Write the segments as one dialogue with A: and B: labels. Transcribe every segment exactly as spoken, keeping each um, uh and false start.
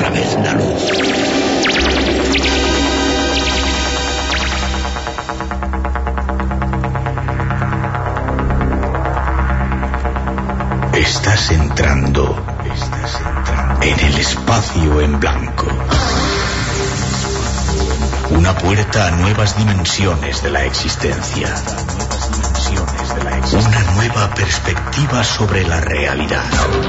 A: otra vez la luz. Estás entrando, estás entrando en el espacio en blanco. Una puerta a nuevas dimensiones de la existencia. Una nueva perspectiva sobre la realidad.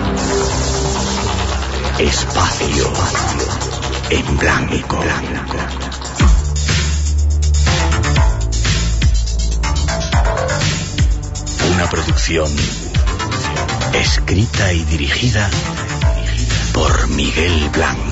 A: Espacio en blanco. Una producción escrita y dirigida por Miguel Blanco.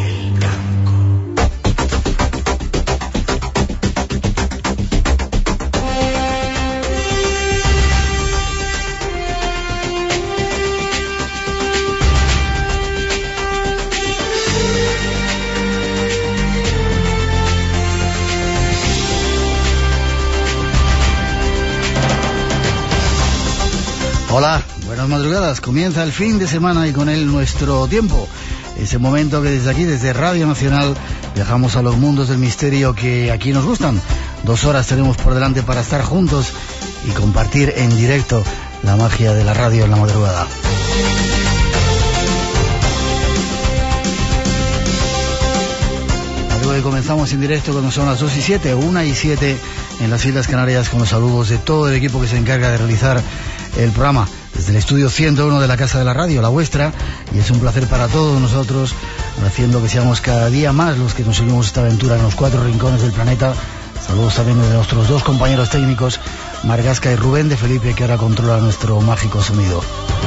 B: Hola, buenas madrugadas. Comienza el fin de semana y con él nuestro tiempo. Ese momento que desde aquí, desde Radio Nacional, viajamos a los mundos del misterio que aquí nos gustan. Dos horas tenemos por delante para estar juntos y compartir en directo la magia de la radio en la madrugada. Hoy comenzamos en directo cuando son las dos y siete, una y siete en las Islas Canarias, con los saludos de todo el equipo que se encarga de realizar el programa desde el estudio ciento uno de la Casa de la Radio, la vuestra, y es un placer para todos nosotros, haciendo que seamos cada día más los que nos seguimos esta aventura en los cuatro rincones del planeta. Saludos también de nuestros dos compañeros técnicos, Margasca y Rubén de Felipe, que ahora controla nuestro mágico sonido.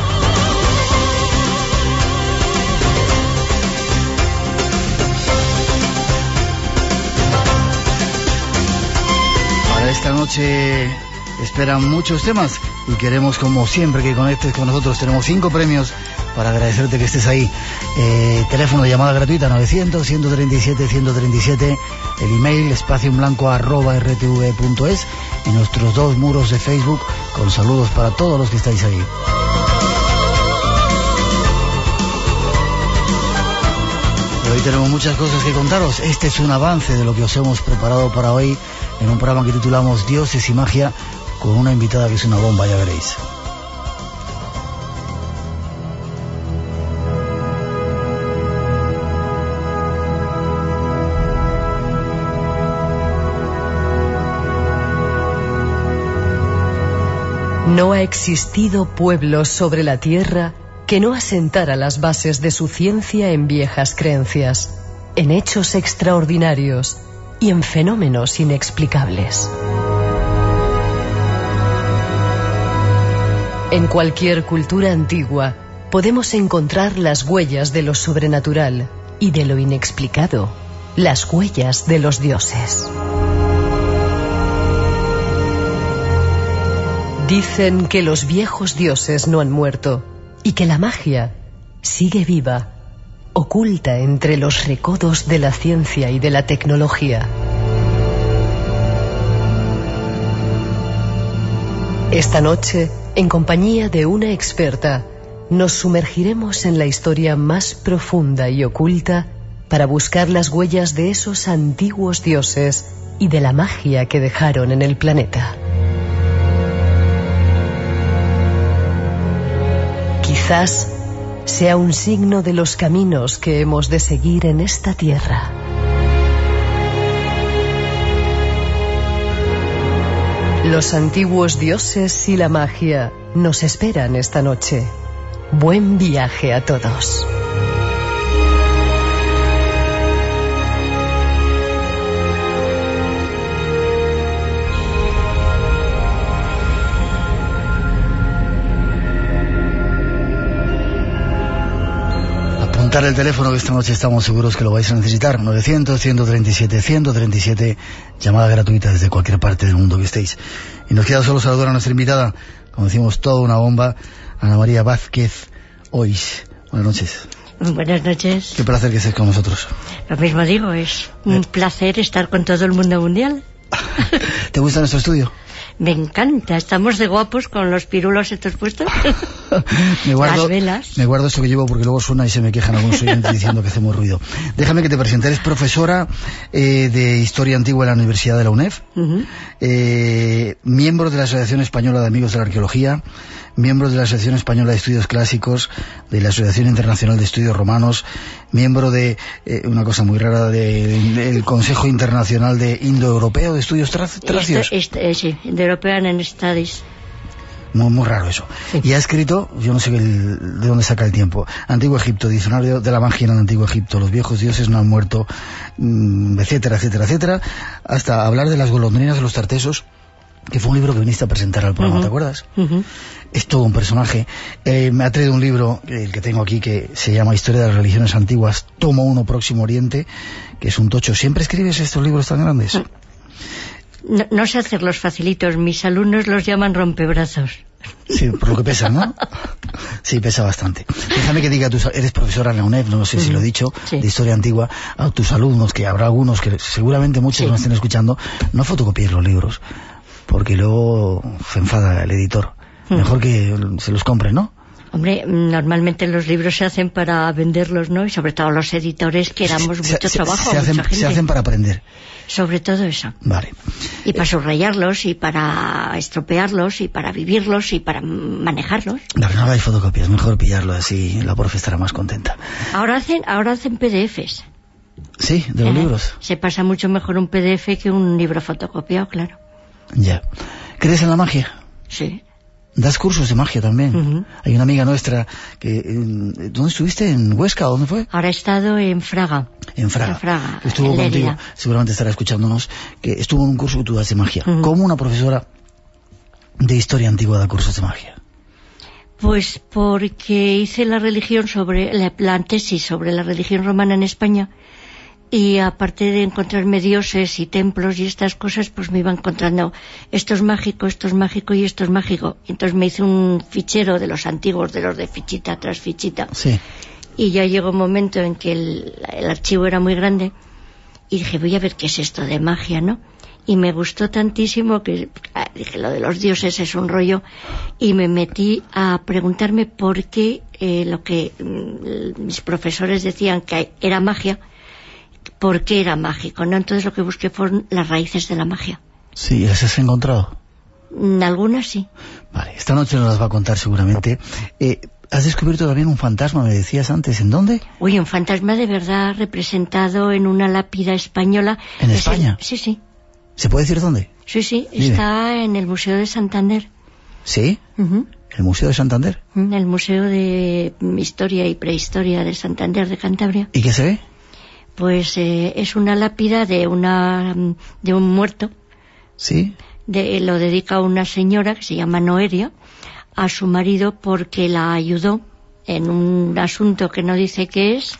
B: Para esta noche esperan muchos temas y queremos, como siempre, que conectes con nosotros. Tenemos cinco premios para agradecerte que estés ahí. Eh, teléfono de llamada gratuita novecientos, ciento treinta y siete, ciento treinta y siete, el email espacio en blanco arroba r t v punto es y nuestros dos muros de Facebook con saludos para todos los que estáis ahí. Hoy tenemos muchas cosas que contaros. Este es un avance de lo que os hemos preparado para hoy en un programa que titulamos Dioses y Magia, con una invitada que es una bomba, ya veréis.
C: No ha existido pueblo sobre la tierra que no asentara las bases de su ciencia en viejas creencias, en hechos extraordinarios y en fenómenos inexplicables. En cualquier cultura antigua podemos encontrar las huellas de lo sobrenatural y de lo inexplicado, las huellas de los dioses. Dicen que los viejos dioses no han muerto y que la magia sigue viva, oculta entre los recodos de la ciencia y de la tecnología. Esta noche, en compañía de una experta, nos sumergiremos en la historia más profunda y oculta para buscar las huellas de esos antiguos dioses y de la magia que dejaron en el planeta. Quizás sea un signo de los caminos que hemos de seguir en esta tierra. Los antiguos dioses y la magia nos esperan esta noche. Buen viaje a todos.
B: Apuntar el teléfono, que esta noche estamos seguros que lo vais a necesitar. novecientos, ciento treinta y siete, ciento treinta y siete, llamada gratuita desde cualquier parte del mundo que estéis. Y nos queda solo saludar a nuestra invitada, como decimos, toda una bomba, Ana María Vázquez Ois. Buenas noches.
D: Buenas noches.
B: Qué placer que estés con nosotros.
D: Lo mismo digo, es un placer estar con todo el mundo mundial.
B: ¿Te gusta nuestro estudio?
D: Me encanta, estamos de guapos con los pirulos estos puestos.
B: me guardo,
D: las velas.
B: Me guardo esto que llevo porque luego suena y se me quejan algunos oyentes diciendo que hacemos ruido. Déjame que te presente, eres profesora eh, de Historia Antigua en la Universidad de la U N E F, uh-huh. eh, miembro de la Asociación Española de Amigos de la Arqueología, miembro de la Asociación Española de Estudios Clásicos, de la Asociación Internacional de Estudios Romanos, miembro de, eh, una cosa muy rara, del de, de, Consejo Internacional de Indoeuropeo de Estudios Tracios.
D: Este, este, sí, de European Studies.
B: Muy, muy raro eso. Sí. Y ha escrito, yo no sé el, de dónde saca el tiempo, Antiguo Egipto, Diccionario de la Magia en el Antiguo Egipto, los viejos dioses no han muerto, mmm, etcétera, etcétera, etcétera, hasta hablar de las golondrinas de los tartesos, que fue un libro que viniste a presentar al programa, uh-huh. ¿te acuerdas? Uh-huh. Es todo un personaje. Eh, me ha traído un libro, el que tengo aquí, que se llama Historia de las Religiones Antiguas, tomo uno, Próximo Oriente, que es un tocho. ¿Siempre escribes estos libros tan grandes? Uh-huh.
D: No, no sé hacerlos facilitos, mis alumnos los llaman rompebrazos.
B: Sí, por lo que pesa, ¿no? Sí, pesa bastante. Déjame que diga, tú eres profesora en la U N E F, no sé si lo he dicho, sí. de Historia Antigua, a tus alumnos, que habrá algunos que seguramente muchos sí. que nos estén escuchando, no fotocopies los libros, porque luego se enfada el editor. Mejor que se los compren, ¿no?
D: Hombre, normalmente los libros se hacen para venderlos, ¿no? Y sobre todo los editores que damos se, mucho se, trabajo,
B: se hacen,
D: mucha gente.
B: Se hacen para aprender.
D: Sobre todo eso.
B: Vale.
D: Y para subrayarlos, y para estropearlos, y para vivirlos, y para manejarlos.
B: No, no hagáis fotocopias, mejor pillarlo así, la profe estará más contenta.
D: Ahora hacen, ahora hacen P D Fs.
B: Sí, de los
D: eh,
B: libros.
D: Se pasa mucho mejor un P D F que un libro fotocopiado, claro.
B: Ya. ¿Crees en la magia?
D: Sí.
B: Das cursos de magia también. Uh-huh. Hay una amiga nuestra que... ¿Dónde estuviste? ¿En Huesca? ¿Dónde fue?
D: Ahora he estado en Fraga.
B: En Fraga.
D: En Fraga.
B: Estuvo
D: en
B: contigo,
D: Lérida.
B: seguramente estará escuchándonos, que estuvo en un curso que tú das de magia.
D: Uh-huh.
B: ¿Cómo una profesora de Historia Antigua da cursos de magia?
D: Pues porque hice la religión sobre... La, la tesis sobre la religión romana en España. Y aparte de encontrarme dioses y templos y estas cosas, pues me iba encontrando esto es mágico, esto es mágico y esto es mágico. Entonces me hice un fichero de los antiguos, de los de fichita tras fichita.
B: Sí.
D: Y ya llegó un momento en que el, el archivo era muy grande y dije, voy a ver qué es esto de magia, ¿no? Y me gustó tantísimo que dije, lo de los dioses es un rollo, y me metí a preguntarme por qué eh, lo que mm, mis profesores decían que era magia, por qué era mágico, ¿no? Entonces lo que busqué fueron las raíces de la magia.
B: Sí, ¿las has encontrado?
D: Algunas sí.
B: Vale, esta noche nos las va a contar seguramente. Eh, ¿Has descubierto también un fantasma, me decías antes? ¿En dónde?
D: Uy, un fantasma de verdad representado en una lápida española.
B: ¿En España?
D: El... Sí, sí.
B: ¿Se puede decir dónde?
D: Sí, sí,
B: Dime.
D: Está en el Museo de Santander.
B: ¿Sí?
D: Uh-huh.
B: ¿El Museo de Santander?
D: El Museo de Historia y Prehistoria de Santander de Cantabria.
B: ¿Y qué se ve?
D: Pues eh, es una lápida de una de un muerto.
B: Sí.
D: De, lo dedica una señora que se llama Noelia a su marido porque la ayudó en un asunto que no dice qué es,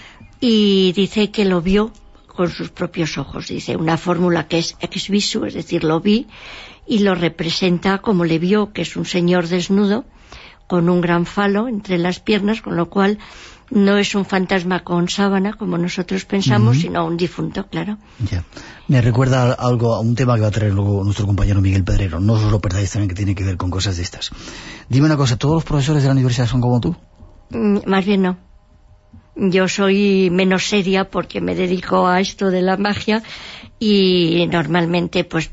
D: y dice que lo vio con sus propios ojos. Dice una fórmula que es ex visu, es decir, lo vi, y lo representa como le vio, que es un señor desnudo con un gran falo entre las piernas, con lo cual no es un fantasma con sábana, como nosotros pensamos, uh-huh. sino un difunto, claro.
B: Ya. Me recuerda algo, a un tema que va a traer luego nuestro compañero Miguel Pedrero. No os lo perdáis también, que tiene que ver con cosas de estas. Dime una cosa, ¿todos los profesores de la universidad son como tú?
D: Mm, más bien no. Yo soy menos seria porque me dedico a esto de la magia y normalmente pues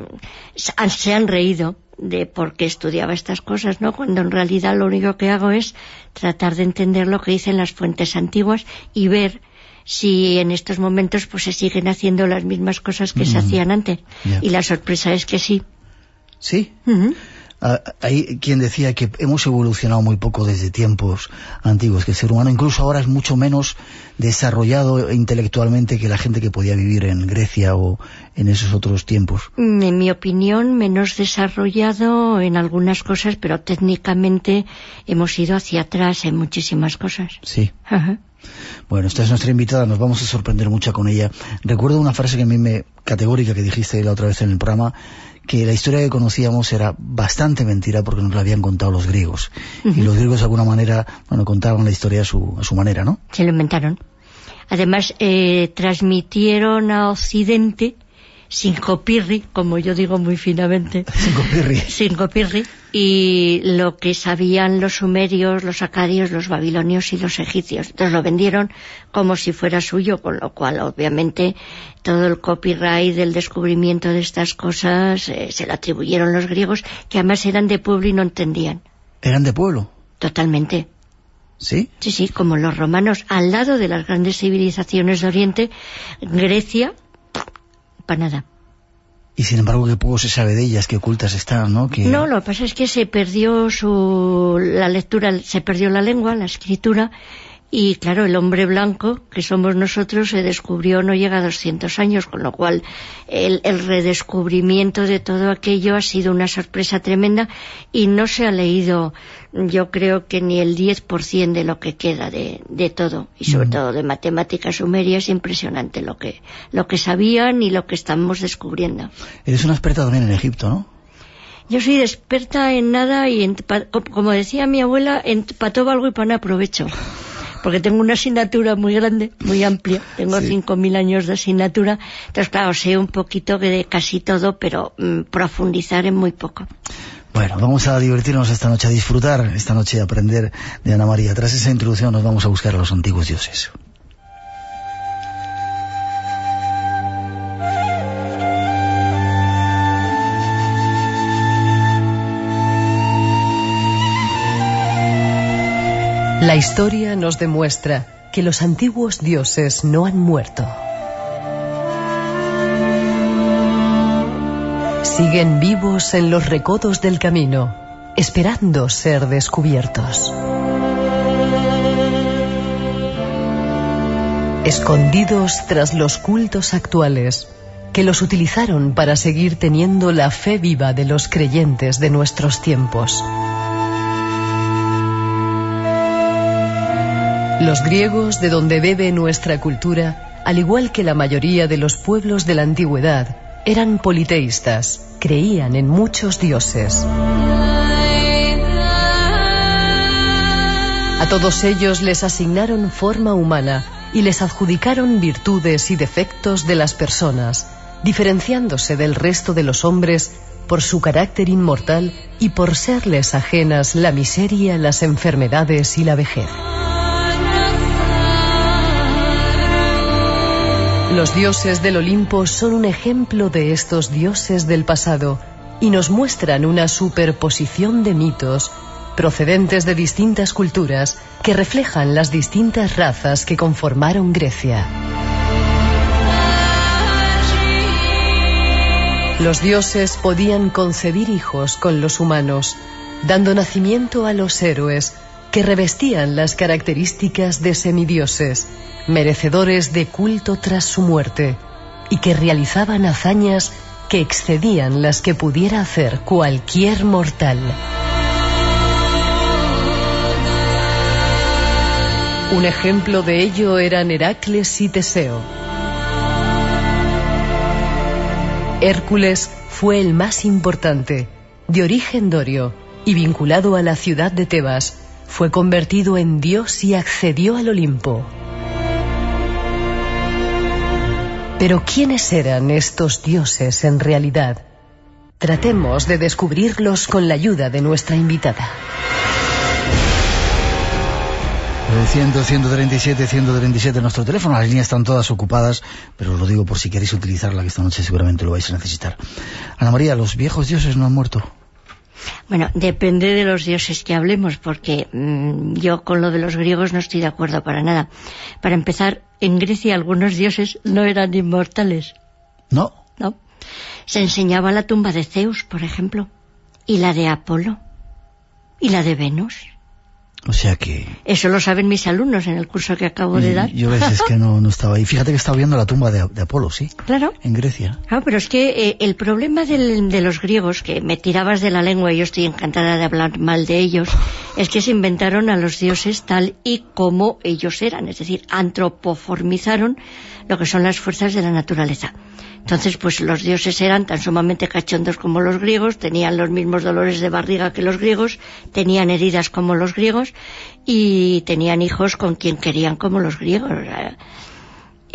D: se han reído de por qué estudiaba estas cosas, ¿no? Cuando en realidad lo único que hago es tratar de entender lo que dicen las fuentes antiguas y ver si en estos momentos pues se siguen haciendo las mismas cosas que mm. se hacían antes. Yeah. Y la sorpresa es que sí.
B: ¿Sí?
D: Uh-huh.
B: Ah, hay quien decía que hemos evolucionado muy poco desde tiempos antiguos, que el ser humano incluso ahora es mucho menos desarrollado intelectualmente que la gente que podía vivir en Grecia o en esos otros tiempos.
D: En mi opinión, menos desarrollado en algunas cosas, pero técnicamente hemos ido hacia atrás en muchísimas cosas.
B: Sí.
D: Uh-huh.
B: Bueno, esta es nuestra invitada, nos vamos a sorprender mucho con ella. Recuerdo una frase que a mí me categórica que dijiste la otra vez en el programa, que la historia que conocíamos era bastante mentira porque nos la habían contado los griegos. Uh-huh. Y los griegos de alguna manera, bueno, contaban la historia a su, a su manera, ¿no?
D: Se lo inventaron. Además, eh, transmitieron a Occidente sin copirri, como yo digo muy finamente.
B: Sin copirri.
D: Sin copirri. Y lo que sabían los sumerios, los acadios, los babilonios y los egipcios. Entonces lo vendieron como si fuera suyo, con lo cual obviamente todo el copyright del descubrimiento de estas cosas eh, se lo atribuyeron los griegos, que además eran de pueblo y no entendían.
B: ¿Eran de pueblo?
D: Totalmente.
B: ¿Sí?
D: Sí, sí, como los romanos, al lado de las grandes civilizaciones de Oriente, Grecia, para nada.
B: Y sin embargo que poco se sabe de ellas, que ocultas están, ¿no? Que...
D: No, lo que pasa es que se perdió su la lectura, se perdió la lengua, la escritura, y claro, el hombre blanco, que somos nosotros, se descubrió no llega a doscientos años, con lo cual el, el redescubrimiento de todo aquello ha sido una sorpresa tremenda, y no se ha leído, yo creo que ni el diez por ciento de lo que queda de, de todo, y sobre mm. todo de matemáticas sumerias. Es impresionante lo que, lo que sabían y lo que estamos descubriendo.
B: Eres una experta también en Egipto, ¿no?
D: Yo soy experta en nada y, en, como decía mi abuela, en pa' todo algo y para nada aprovecho. Porque tengo una asignatura muy grande, muy amplia, tengo cinco mil años de asignatura, entonces claro, sé un poquito de casi todo, pero mmm, profundizar en muy poco.
B: Bueno, vamos a divertirnos esta noche, a disfrutar esta noche, de aprender de Ana María. Tras esa introducción nos vamos a buscar a los antiguos dioses.
C: La historia nos demuestra que los antiguos dioses no han muerto. Siguen vivos en los recodos del camino, esperando ser descubiertos. Escondidos tras los cultos actuales, que los utilizaron para seguir teniendo la fe viva de los creyentes de nuestros tiempos. Los griegos, de donde bebe nuestra cultura, al igual que la mayoría de los pueblos de la antigüedad, eran politeístas, creían en muchos dioses. A todos ellos les asignaron forma humana y les adjudicaron virtudes y defectos de las personas, diferenciándose del resto de los hombres por su carácter inmortal y por serles ajenas la miseria, las enfermedades y la vejez. Los dioses del Olimpo son un ejemplo de estos dioses del pasado y nos muestran una superposición de mitos procedentes de distintas culturas que reflejan las distintas razas que conformaron Grecia. Los dioses podían concebir hijos con los humanos, dando nacimiento a los héroes que revestían las características de semidioses, merecedores de culto tras su muerte, y que realizaban hazañas que excedían las que pudiera hacer cualquier mortal. Un ejemplo de ello eran Heracles y Teseo. Hércules fue el más importante, de origen dorio, y vinculado a la ciudad de Tebas, fue convertido en dios y accedió al Olimpo. Pero ¿quiénes eran estos dioses en realidad? Tratemos de descubrirlos con la ayuda de nuestra invitada.
B: cien, ciento treinta y siete, ciento treinta y siete nuestro teléfono, las líneas están todas ocupadas, pero os lo digo por si queréis utilizarla, que esta noche seguramente lo vais a necesitar. Ana María, ¿los viejos dioses no han muerto?
D: Bueno, depende de los dioses que hablemos, porque mmm, yo con lo de los griegos no estoy de acuerdo para nada. Para empezar, en Grecia algunos dioses no eran inmortales.
B: ¿No?
D: No. Se enseñaba la tumba de Zeus, por ejemplo, y la de Apolo, y la de Venus.
B: O sea que...
D: Eso lo saben mis alumnos en el curso que acabo de dar.
B: Yo a veces que no, no estaba ahí. Fíjate que estaba viendo la tumba de, de Apolo, ¿sí?
D: Claro.
B: En Grecia.
D: Claro, pero es que eh, el problema del, de los griegos, que me tirabas de la lengua y yo estoy encantada de hablar mal de ellos, es que se inventaron a los dioses tal y como ellos eran. Es decir, antropoformizaron lo que son las fuerzas de la naturaleza. Entonces, pues los dioses eran tan sumamente cachondos como los griegos, tenían los mismos dolores de barriga que los griegos, tenían heridas como los griegos y tenían hijos con quien querían como los griegos. Eh,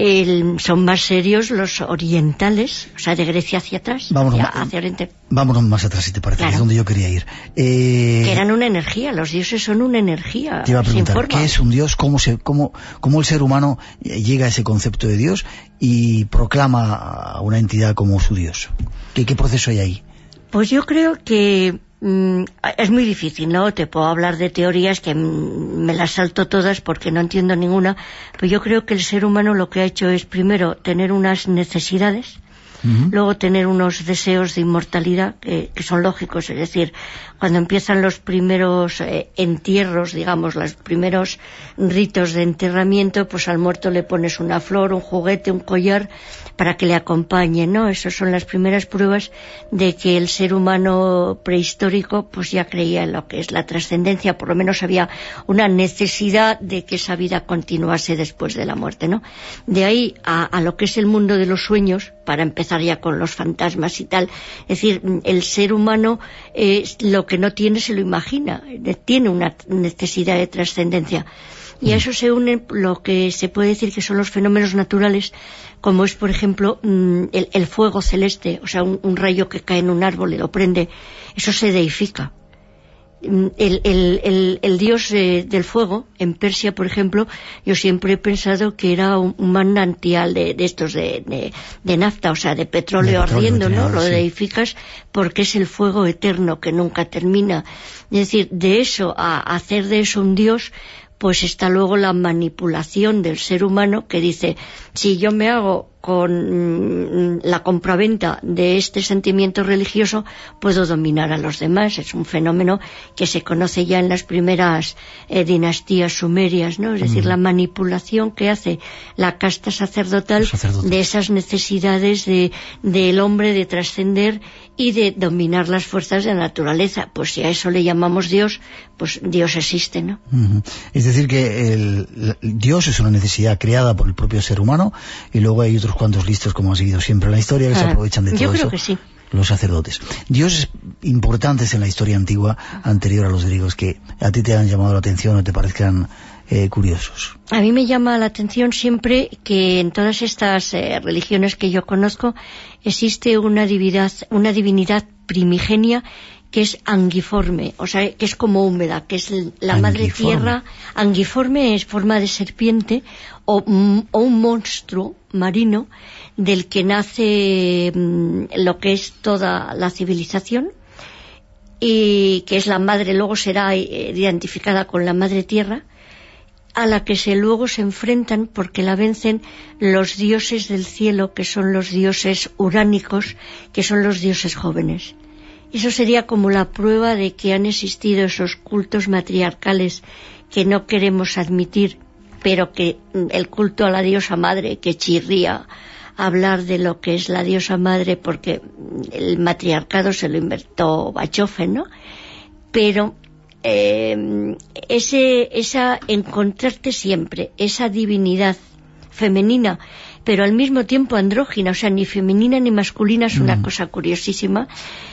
D: el, son más serios los orientales, o sea, de Grecia hacia atrás,
B: vámonos,
D: hacia, hacia Oriente.
B: Vámonos más atrás, si te parece,
D: Claro.
B: que es donde yo quería ir. Eh,
D: Que eran una energía, los dioses son una energía.
B: Te iba a preguntar,
D: sin forma.
B: ¿qué es un dios? ¿Cómo, se, cómo, ¿Cómo el ser humano llega a ese concepto de dios y proclama a una entidad como su dios? ¿Qué, qué proceso hay ahí?
D: Pues yo creo que mm, es muy difícil, ¿no? Te puedo hablar de teorías que mm, me las salto todas porque no entiendo ninguna, pero yo creo que el ser humano lo que ha hecho es primero tener unas necesidades, uh-huh. luego tener unos deseos de inmortalidad que, que son lógicos, es decir, cuando empiezan los primeros eh, entierros, digamos, los primeros ritos de enterramiento, pues al muerto le pones una flor, un juguete, un collar para que le acompañe, ¿no? Esas son las primeras pruebas de que el ser humano prehistórico pues ya creía en lo que es la trascendencia, por lo menos había una necesidad de que esa vida continuase después de la muerte, ¿no? De ahí a, a lo que es el mundo de los sueños, para empezar ya con los fantasmas y tal, es decir, el ser humano eh, lo que no tiene se lo imagina, tiene una necesidad de trascendencia. Y a eso se une lo que se puede decir que son los fenómenos naturales, como es, por ejemplo, el, el fuego celeste, o sea, un, un rayo que cae en un árbol y lo prende, eso se deifica. El, el, el, el dios eh, del fuego, en Persia, por ejemplo, yo siempre he pensado que era un, un manantial de, de estos de, de, de nafta, o sea, de petróleo, de petróleo ardiendo, ¿no? Lo sí. deificas porque es el fuego eterno que nunca termina. Es decir, de eso a hacer de eso un dios, pues está luego la manipulación del ser humano que dice, si yo me hago con la compraventa de este sentimiento religioso, puedo dominar a los demás. Es un fenómeno que se conoce ya en las primeras eh, dinastías sumerias, ¿no? Es mm. decir, la manipulación que hace la casta sacerdotal de esas necesidades de del hombre de trascender y de dominar las fuerzas de la naturaleza. Pues si a eso le llamamos Dios, pues Dios existe, ¿no? Uh-huh.
B: Es decir, que el, el Dios es una necesidad creada por el propio ser humano y luego hay otros cuantos listos, como ha sido siempre en la historia, que ah, se aprovechan de todo
D: yo creo
B: eso.
D: Que sí.
B: Los sacerdotes. Dioses importantes en la historia antigua, anterior a los griegos, que a ti te han llamado la atención o te parezcan eh, curiosos.
D: A mí me llama la atención siempre que en todas estas eh, religiones que yo conozco existe una divinidad, una divinidad primigenia que es anguiforme, o sea, que es como húmeda, que es la anguiforme. Madre tierra. Anguiforme es forma de serpiente o, o un monstruo marino del que nace mmm, lo que es toda la civilización, y que es la madre, luego será identificada con la madre tierra, a la que se luego se enfrentan porque la vencen los dioses del cielo, que son los dioses uránicos, que son los dioses jóvenes. Eso sería como la prueba de que han existido esos cultos matriarcales que no queremos admitir, pero que el culto a la diosa madre, que chirría hablar de lo que es la diosa madre porque el matriarcado se lo inventó Bachofen, ¿no? Pero eh, ese, esa encontrarte siempre esa divinidad femenina, pero al mismo tiempo andrógina, o sea, ni femenina ni masculina, es una mm. cosa curiosísima,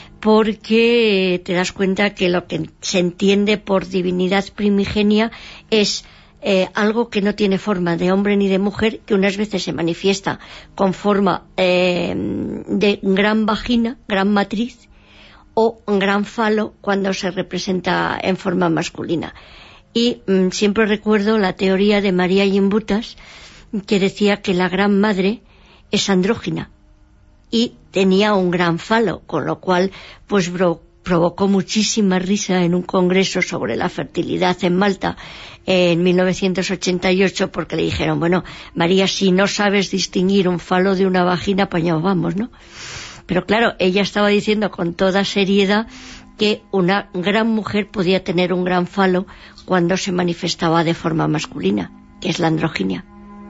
D: porque te das cuenta que lo que se entiende por divinidad primigenia es eh, algo que no tiene forma de hombre ni de mujer, que unas veces se manifiesta con forma eh, de gran vagina, gran matriz, o un gran falo cuando se representa en forma masculina. Y mm, siempre recuerdo la teoría de María Gimbutas, que decía que la gran madre es andrógina y tenía un gran falo, con lo cual pues bro, provocó muchísima risa en un congreso sobre la fertilidad en Malta en mil novecientos ochenta y ocho, porque le dijeron, bueno, María, si no sabes distinguir un falo de una vagina, pues ya vamos, ¿no? Pero claro, ella estaba diciendo con toda seriedad que una gran mujer podía tener un gran falo cuando se manifestaba de forma masculina, que es la androginia.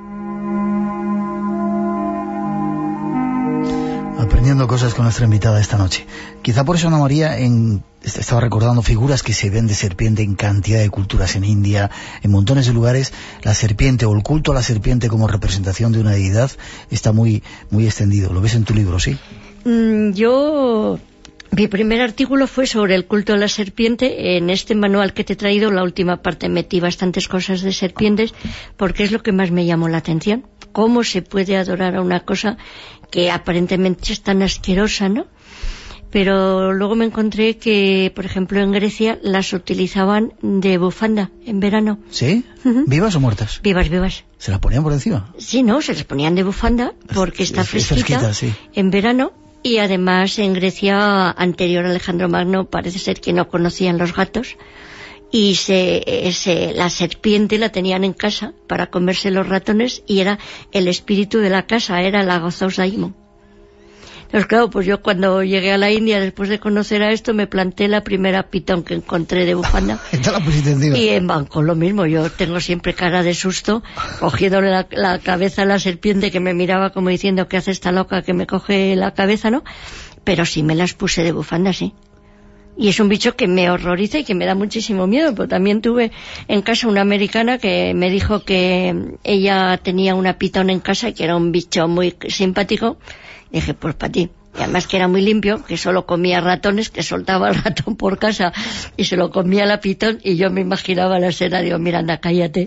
B: Aprendiendo cosas con nuestra invitada esta noche. Quizá por eso Ana María en, estaba recordando figuras que se ven de serpiente en cantidad de culturas, en India, en montones de lugares. La serpiente o el culto a la serpiente como representación de una deidad está muy, muy extendido. ¿Lo ves en tu libro, sí?
D: Mm, yo... Mi primer artículo fue sobre el culto a la serpiente. En este manual que te he traído, la última parte metí bastantes cosas de serpientes, porque es lo que más me llamó la atención. ¿Cómo se puede adorar a una cosa que aparentemente es tan asquerosa, ¿no? Pero luego me encontré que, por ejemplo, en Grecia las utilizaban de bufanda en verano.
B: ¿Sí?
D: Uh-huh.
B: ¿Vivas o muertas?
D: Vivas, vivas.
B: ¿Se las ponían por encima?
D: Sí, no, se las ponían de bufanda porque está fresquita, fresquita sí. En verano. Y además en Grecia, anterior a Alejandro Magno, parece ser que no conocían los gatos y se, se, la serpiente la tenían en casa para comerse los ratones y era el espíritu de la casa, era la Agazos Daimon. Entonces, claro, pues yo cuando llegué a la India, después de conocer a esto, me planté la primera pitón que encontré de bufanda.
B: ¿Esta la pusiste encima?
D: Y en banco, lo mismo. Yo tengo siempre cara de susto, cogiéndole la, la cabeza a la serpiente que me miraba como diciendo, ¿qué hace esta loca que me coge la cabeza, no? Pero sí me las puse de bufanda, sí. Y es un bicho que me horroriza y que me da muchísimo miedo, pero también tuve en casa una americana que me dijo que ella tenía una pitón en casa y que era un bicho muy simpático. Y dije, pues para ti. Y además que era muy limpio, que solo comía ratones, que soltaba el ratón por casa y se lo comía la pitón, y yo me imaginaba la escena, digo, Miranda, cállate.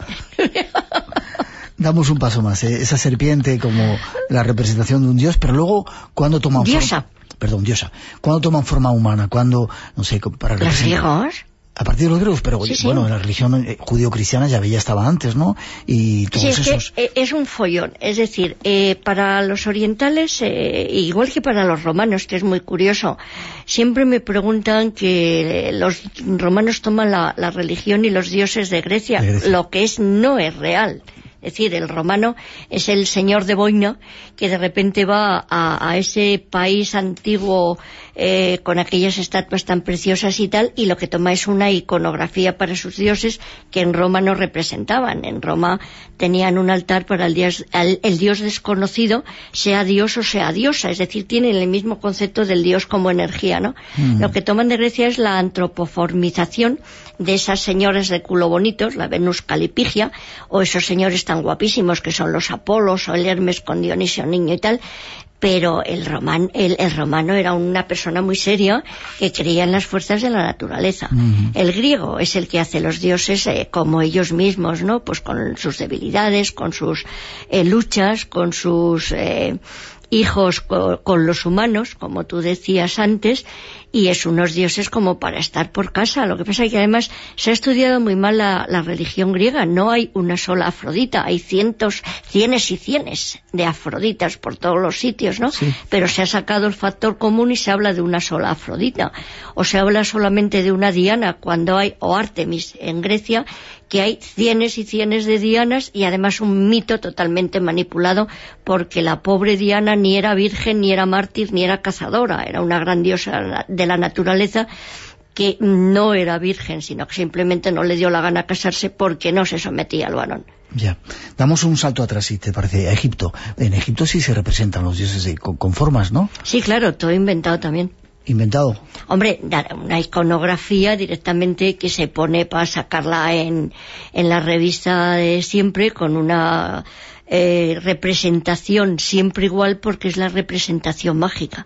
B: Damos un paso más, ¿eh? Esa serpiente como la representación de un dios, pero luego, ¿cuándo toman forma?
D: Diosa.
B: Perdón, diosa. ¿Cuándo toman forma humana? ¿Cuándo, no sé, para
D: ¿Los griegos?
B: A partir de los griegos, pero sí, sí. Bueno, la religión eh, judío-cristiana ya ya estaba antes, ¿no? Y todos
D: sí, es
B: esos...
D: que es un follón. Es decir, eh, para los orientales, eh, igual que para los romanos, que es muy curioso, siempre me preguntan que los romanos toman la, la religión y los dioses de Grecia, de Grecia. Lo que es no es real. Es decir, el romano es el señor de boina que de repente va a, a ese país antiguo eh, con aquellas estatuas tan preciosas y tal, y lo que toma es una iconografía para sus dioses que en Roma no representaban. En Roma tenían un altar para el dios, el, el dios desconocido, sea dios o sea diosa, es decir, tienen el mismo concepto del dios como energía, ¿no? Mm. Lo que toman de Grecia es la antropoformización de esas señoras de culo bonitos, la Venus Calipigia, o esos señores tan guapísimos que son los Apolos o el Hermes con Dionisio niño y tal, pero el, roman, el, el romano era una persona muy seria que creía en las fuerzas de la naturaleza. Uh-huh. El griego es el que hace los dioses eh, como ellos mismos, ¿no? Pues con sus debilidades, con sus eh, luchas, con sus eh, hijos co- con los humanos, como tú decías antes, y es unos dioses como para estar por casa. Lo que pasa es que además se ha estudiado muy mal la, la religión griega. No hay una sola Afrodita, hay cientos, cienes y cienes de Afroditas por todos los sitios, ¿no? Sí. Pero se ha sacado el factor común y se habla de una sola Afrodita. O se habla solamente de una Diana cuando hay, o Artemis en Grecia, que hay cienes y cienes de Dianas, y además un mito totalmente manipulado, porque la pobre Diana ni era virgen, ni era mártir, ni era cazadora, era una gran diosa de la naturaleza que no era virgen, sino que simplemente no le dio la gana casarse porque no se sometía al varón.
B: Ya, damos un salto atrás, si te parece, a Egipto. En Egipto sí se representan los dioses de, con, con formas, ¿no?
D: Sí, claro, todo inventado también.
B: ¿Inventado?
D: Hombre, una iconografía directamente que se pone para sacarla en, en la revista de siempre, con una eh, representación siempre igual, porque es la representación mágica.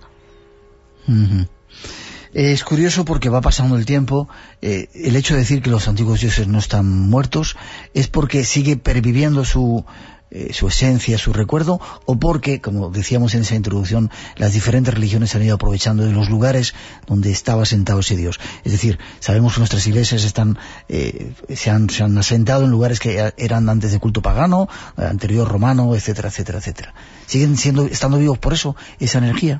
B: Uh-huh. Es curioso porque va pasando el tiempo. Eh, el hecho de decir que los antiguos dioses no están muertos es porque sigue perviviendo su... Eh, su esencia, su recuerdo, o porque, como decíamos en esa introducción, las diferentes religiones han ido aprovechando de los lugares donde estaba sentado ese Dios. Es decir, sabemos que nuestras iglesias están eh, se, han, se han asentado en lugares que eran antes de culto pagano, anterior romano, etcétera, etcétera, etcétera. ¿Siguen siendo estando vivos por eso, esa energía?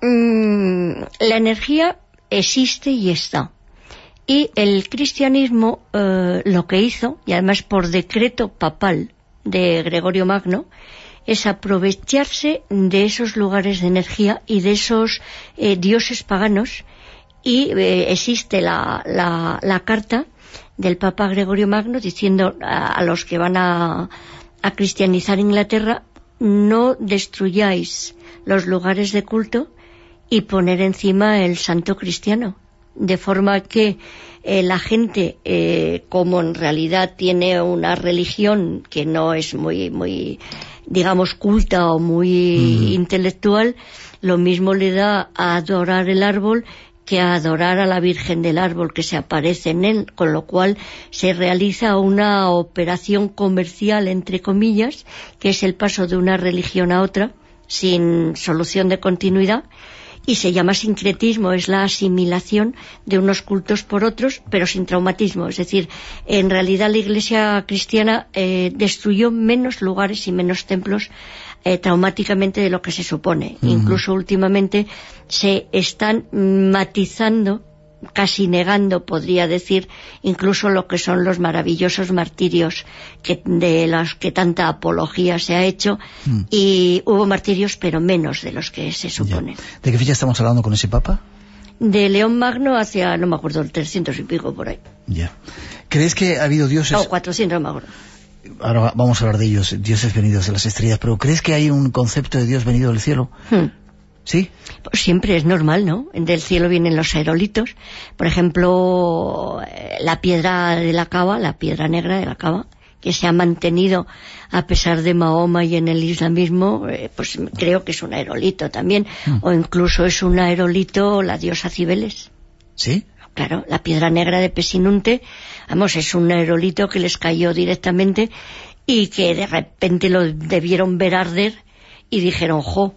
D: Mm, la energía existe y está. Y el cristianismo eh, lo que hizo, y además por decreto papal de Gregorio Magno, es aprovecharse de esos lugares de energía y de esos eh, dioses paganos, y eh, existe la, la, la carta del Papa Gregorio Magno diciendo a, a los que van a, a cristianizar Inglaterra: no destruyáis los lugares de culto y poner encima el santo cristiano, de forma que eh, la gente, eh, como en realidad tiene una religión que no es muy, muy digamos, culta o muy mm. intelectual, lo mismo le da a adorar el árbol que adorar a la Virgen del Árbol que se aparece en él, con lo cual se realiza una operación comercial, entre comillas, que es el paso de una religión a otra, sin solución de continuidad, y se llama sincretismo, es la asimilación de unos cultos por otros, pero sin traumatismo. Es decir, en realidad la Iglesia cristiana eh, destruyó menos lugares y menos templos eh, traumáticamente de lo que se supone. Uh-huh. Incluso últimamente se están matizando, casi negando, podría decir, incluso lo que son los maravillosos martirios que, de los que tanta apología se ha hecho, mm. y hubo martirios, pero menos de los que se supone.
B: Ya. ¿De qué fecha estamos hablando con ese papa?
D: De León Magno hacia, no me acuerdo, el trescientos y pico por ahí.
B: Ya. ¿Crees que ha habido dioses?
D: No, cuatrocientos, no me acuerdo.
B: Ahora vamos a hablar de ellos, dioses venidos de las estrellas, pero ¿crees que hay un concepto de Dios venido del cielo?
D: Hmm.
B: ¿Sí?
D: Pues siempre es normal, ¿no? Del cielo vienen los aerolitos. Por ejemplo, la piedra de la Cava, la piedra negra de la Cava, que se ha mantenido a pesar de Mahoma y en el islamismo, eh, pues creo que es un aerolito también. Mm. O incluso es un aerolito la diosa Cibeles.
B: ¿Sí?
D: Claro, la piedra negra de Pesinunte, vamos, es un aerolito que les cayó directamente y que de repente lo debieron ver arder y dijeron, jo.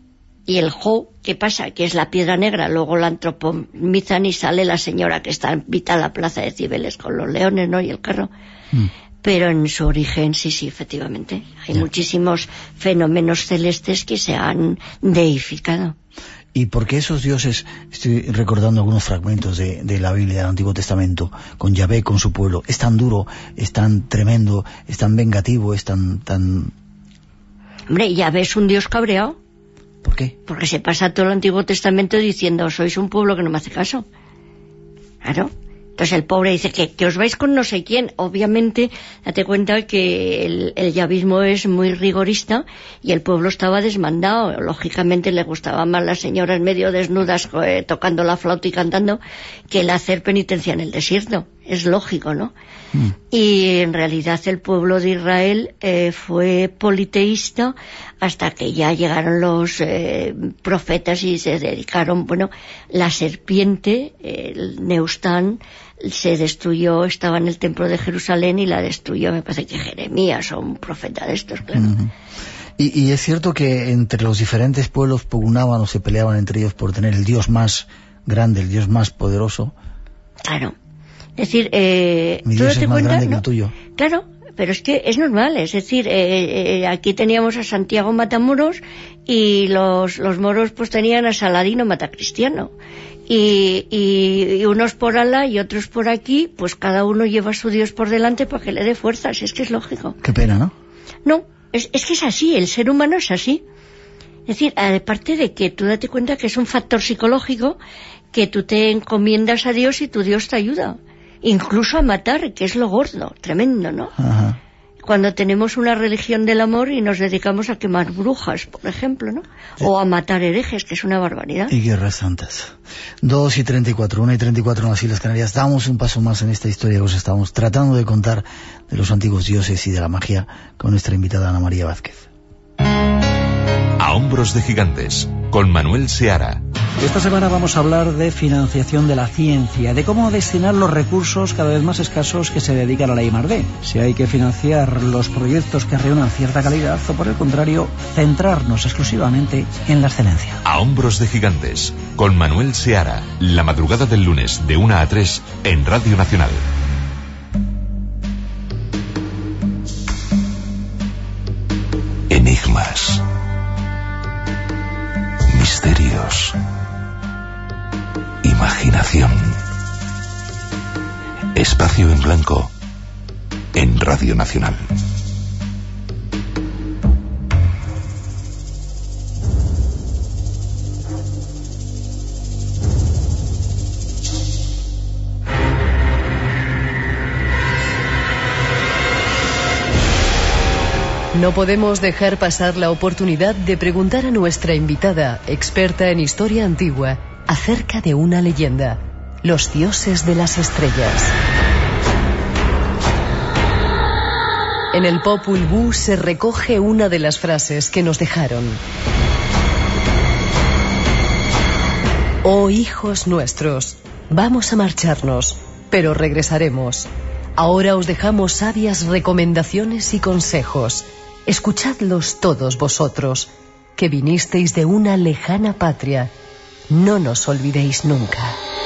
D: Y el jo, ¿qué pasa? Que es la piedra negra, luego la antropomizan y sale la señora que está en mitad de la plaza de Cibeles con los leones, ¿no? Y el carro. Mm. Pero en su origen, sí, sí, efectivamente. Hay yeah. muchísimos fenómenos celestes que se han deificado.
B: ¿Y por qué esos dioses, estoy recordando algunos fragmentos de, de la Biblia del Antiguo Testamento, con Yahvé, con su pueblo, es tan duro, es tan tremendo, es tan vengativo, es tan... tan...
D: Hombre, Yahvé es un dios cabreado.
B: ¿Por qué?
D: Porque se pasa todo el Antiguo Testamento diciendo, sois un pueblo que no me hace caso. Claro. Entonces el pobre dice que, que os vais con no sé quién. Obviamente, date cuenta que el, el yavismo es muy rigorista y el pueblo estaba desmandado. Lógicamente le gustaban más las señoras medio desnudas eh, tocando la flauta y cantando que el hacer penitencia en el desierto. Es lógico, ¿no? Mm. Y en realidad el pueblo de Israel eh, fue politeísta hasta que ya llegaron los eh, profetas y se dedicaron, bueno, la serpiente, el Neustán, se destruyó, estaba en el templo de Jerusalén y la destruyó, me parece que Jeremías o un profeta de estos, claro.
B: Mm-hmm. Y, y es cierto que entre los diferentes pueblos pugnaban o se peleaban entre ellos por tener el Dios más grande, el Dios más poderoso.
D: Claro. Es decir, eh,
B: mi Dios es más cuenta? grande que el tuyo.
D: Claro, pero es que es normal, es decir, eh, eh, aquí teníamos a Santiago Matamoros y los, los moros pues tenían a Saladino Matacristiano. Y, y, y unos por Alá y otros por aquí, pues cada uno lleva a su Dios por delante para que le dé fuerzas, es que es lógico.
B: Qué pena, ¿no?
D: No, es, es que es así, el ser humano es así. Es decir, aparte de que tú date cuenta que es un factor psicológico, que tú te encomiendas a Dios y tu Dios te ayuda. Incluso a matar, que es lo gordo, tremendo, ¿no?
B: Ajá.
D: Cuando tenemos una religión del amor y nos dedicamos a quemar brujas, por ejemplo, ¿no? Sí. O a matar herejes, que es una barbaridad.
B: Y guerras santas. Dos y treinta y cuatro, una y treinta y cuatro en las Islas Canarias. Damos un paso más en esta historia que os estamos tratando de contar de los antiguos dioses y de la magia con nuestra invitada Ana María Vázquez.
E: A hombros de gigantes, con Manuel Seara.
F: Esta semana vamos a hablar de financiación de la ciencia, de cómo destinar los recursos cada vez más escasos que se dedican a la I más D. Si hay que financiar los proyectos que reúnan cierta calidad o, por el contrario, centrarnos exclusivamente en la excelencia.
E: A hombros de gigantes, con Manuel Seara, la madrugada del lunes de una a tres en Radio Nacional. Enigmas. Misterios. Imaginación. Espacio en blanco en Radio Nacional.
C: No podemos dejar pasar la oportunidad de preguntar a nuestra invitada, experta en historia antigua, acerca de una leyenda, los dioses de las estrellas. En el Popol Vuh se recoge una de las frases que nos dejaron. Oh hijos nuestros, vamos a marcharnos, pero regresaremos. Ahora os dejamos sabias recomendaciones y consejos. Escuchadlos todos vosotros, que vinisteis de una lejana patria. No nos olvidéis nunca.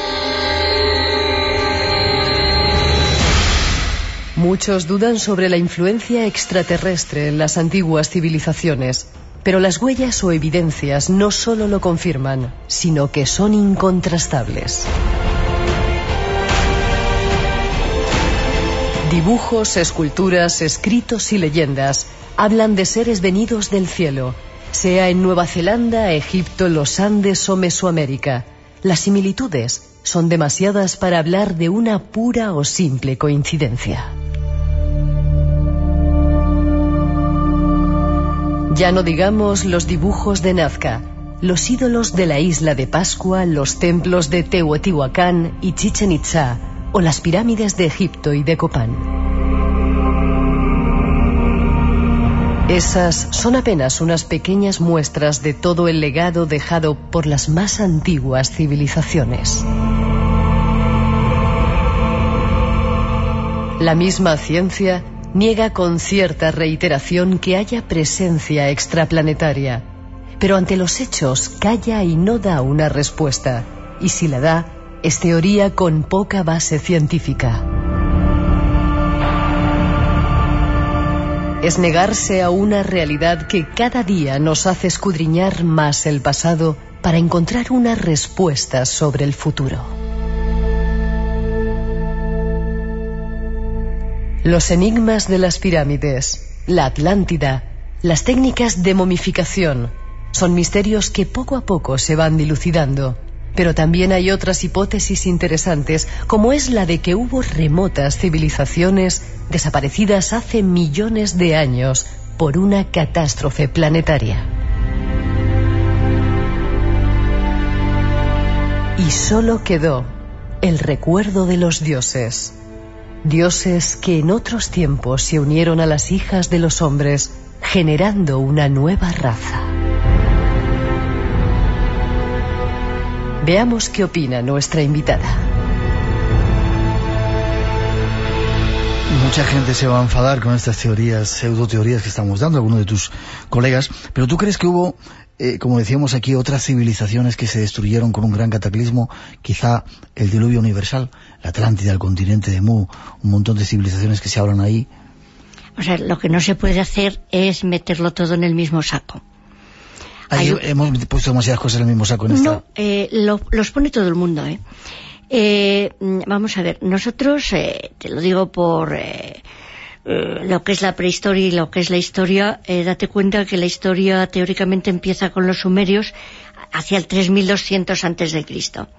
C: Muchos dudan sobre la influencia extraterrestre en las antiguas civilizaciones, pero las huellas o evidencias no solo lo confirman, sino que son incontrastables. Dibujos, esculturas, escritos y leyendas hablan de seres venidos del cielo, sea en Nueva Zelanda, Egipto, los Andes o Mesoamérica. Las similitudes son demasiadas para hablar de una pura o simple coincidencia. Ya no digamos los dibujos de Nazca, los ídolos de la isla de Pascua, los templos de Teotihuacán y Chichen Itzá, o las pirámides de Egipto y de Copán. Esas son apenas unas pequeñas muestras de todo el legado dejado por las más antiguas civilizaciones. La misma ciencia niega con cierta reiteración que haya presencia extraplanetaria, pero ante los hechos calla y no da una respuesta, y si la da, es teoría con poca base científica. Es negarse a una realidad que cada día nos hace escudriñar más el pasado para encontrar una respuesta sobre el futuro. Los enigmas de las pirámides, la Atlántida, las técnicas de momificación, son misterios que poco a poco se van dilucidando. Pero también hay otras hipótesis interesantes, como es la de que hubo remotas civilizaciones desaparecidas hace millones de años por una catástrofe planetaria. Y solo quedó el recuerdo de los dioses. Dioses que en otros tiempos se unieron a las hijas de los hombres, generando una nueva raza. Veamos qué opina nuestra invitada.
B: Mucha gente se va a enfadar con estas teorías, pseudoteorías que estamos dando, algunos de tus colegas, pero ¿tú crees que hubo, eh, como decíamos aquí, otras civilizaciones que se destruyeron con un gran cataclismo? Quizá el diluvio universal, la Atlántida, el continente de Mu, un montón de civilizaciones que se hablan ahí.
D: O sea, lo que no se puede hacer es meterlo todo en el mismo saco.
B: Ahí Hay... hemos puesto demasiadas cosas en el mismo saco en esta...
D: No, eh, lo, los pone todo el mundo, ¿eh? Eh, vamos a ver, nosotros, eh, te lo digo por eh, eh, lo que es la prehistoria y lo que es la historia, eh, date cuenta que la historia teóricamente empieza con los sumerios hacia el tres mil doscientos antes de Cristo.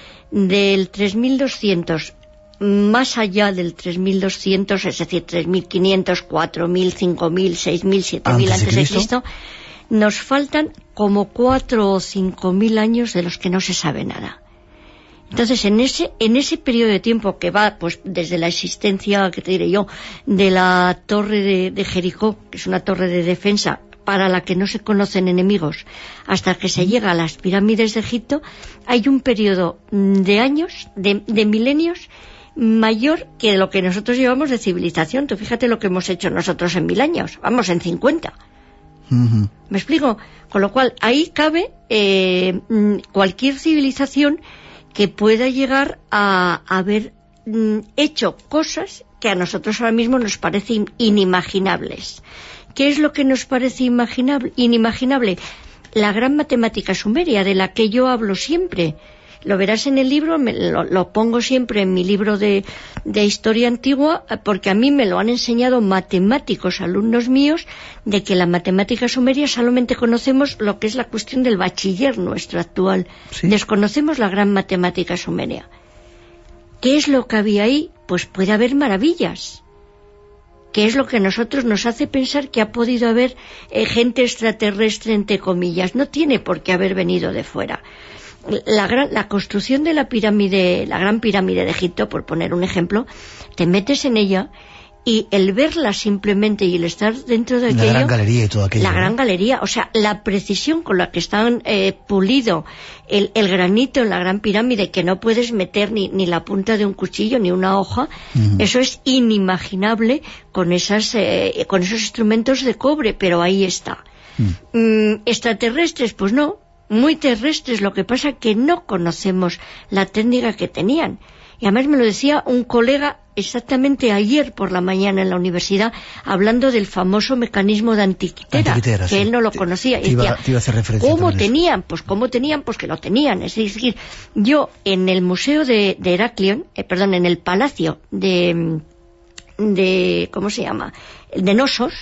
D: Del tres mil doscientos más allá del tres mil doscientos, es decir, tres mil quinientos, cuatro mil, cinco mil, seis mil, siete mil antes de Cristo, nos faltan como cuatro o cinco mil años de los que no se sabe nada. Entonces, en ese en ese periodo de tiempo que va pues desde la existencia, que te diré yo, de la torre de, de Jericó, que es una torre de defensa para la que no se conocen enemigos, hasta que se llega a las pirámides de Egipto, hay un periodo de años, de, de milenios, mayor que lo que nosotros llevamos de civilización. Tú fíjate lo que hemos hecho nosotros en mil años, vamos en cincuenta. Uh-huh. ¿Me explico? Con lo cual, ahí cabe eh, cualquier civilización que pueda llegar a haber mm, hecho cosas que a nosotros ahora mismo nos parecen inimaginables. ¿Qué es lo que nos parece imaginable, inimaginable? La gran matemática sumeria, de la que yo hablo siempre. Lo verás en el libro, me, lo, lo pongo siempre en mi libro de, de historia antigua, porque a mí me lo han enseñado matemáticos, alumnos míos, de que la matemática sumeria solamente conocemos lo que es la cuestión del bachiller nuestro actual. ¿Sí? Desconocemos la gran matemática sumeria. ¿Qué es lo que había ahí? Pues puede haber maravillas. ¿Qué es lo que a nosotros nos hace pensar que ha podido haber eh, gente extraterrestre, entre comillas? No tiene por qué haber venido de fuera. La, gran, la construcción de la pirámide, la gran pirámide de Egipto, por poner un ejemplo, te metes en ella y el verla simplemente y el estar dentro de aquello...
B: La gran galería y todo aquello.
D: La ¿no? gran galería, o sea, la precisión con la que están eh, pulido el, el granito en la Gran Pirámide, que no puedes meter ni, ni la punta de un cuchillo ni una hoja, uh-huh. eso es inimaginable con, esas, eh, con esos instrumentos de cobre, pero ahí está. Uh-huh. Mm, extraterrestres, pues no, muy terrestres, lo que pasa que no conocemos la técnica que tenían. Y además me lo decía un colega exactamente ayer por la mañana en la universidad, hablando del famoso mecanismo de antiquitera,
B: antiquitera
D: que
B: sí.
D: él no lo conocía.
B: Te, te iba, te iba a hacer referencia.
D: ¿Cómo tenían? Pues cómo tenían, pues que lo tenían. Es decir, yo en el museo de, de Heraclión, eh, perdón, en el palacio de, de, ¿cómo se llama? De Nosos,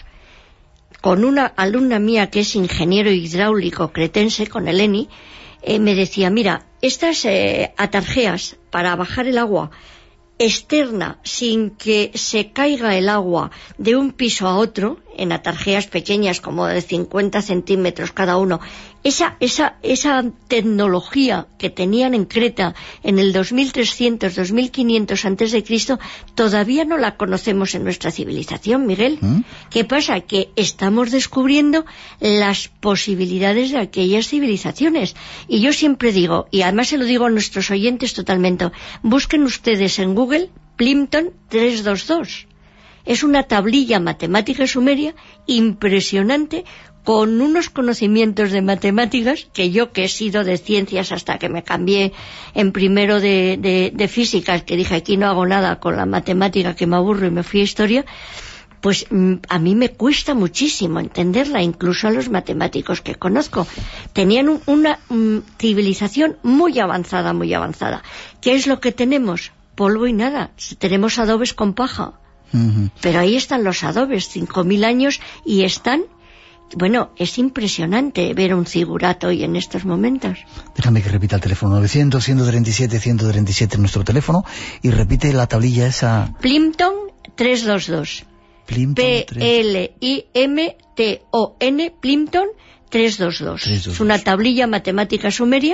D: con una alumna mía que es ingeniero hidráulico cretense, con Eleni, eh, me decía, mira, estas eh, atarjeas para bajar el agua externa sin que se caiga el agua de un piso a otro, en atarjeas pequeñas como de cincuenta centímetros cada uno, esa, esa, esa tecnología que tenían en Creta en el dos mil trescientos, dos mil quinientos antes de Cristo, todavía no la conocemos en nuestra civilización, Miguel. ¿Mm? ¿Qué pasa? Que estamos descubriendo las posibilidades de aquellas civilizaciones. Y yo siempre digo, y además se lo digo a nuestros oyentes totalmente, busquen ustedes en Google Plimpton trescientos veintidós. Es una tablilla matemática sumeria impresionante, con unos conocimientos de matemáticas que yo, que he sido de ciencias hasta que me cambié en primero de, de, de físicas, que dije aquí no hago nada con la matemática, que me aburro, y me fui a historia, pues a mí me cuesta muchísimo entenderla, incluso a los matemáticos que conozco. Tenían un, una um, civilización muy avanzada, muy avanzada. ¿Qué es lo que tenemos? Polvo y nada. Tenemos adobes con paja. Uh-huh. Pero ahí están los adobes, cinco mil años, y están... Bueno, es impresionante ver un zigurato hoy en estos momentos.
B: Déjame que repita el teléfono, novecientos, ciento treinta y siete, ciento treinta y siete en nuestro teléfono, y repite la tablilla esa...
D: Plimpton trescientos veintidós. P L I M T O N, Plimpton trescientos veintidós. Es una tablilla matemática sumeria.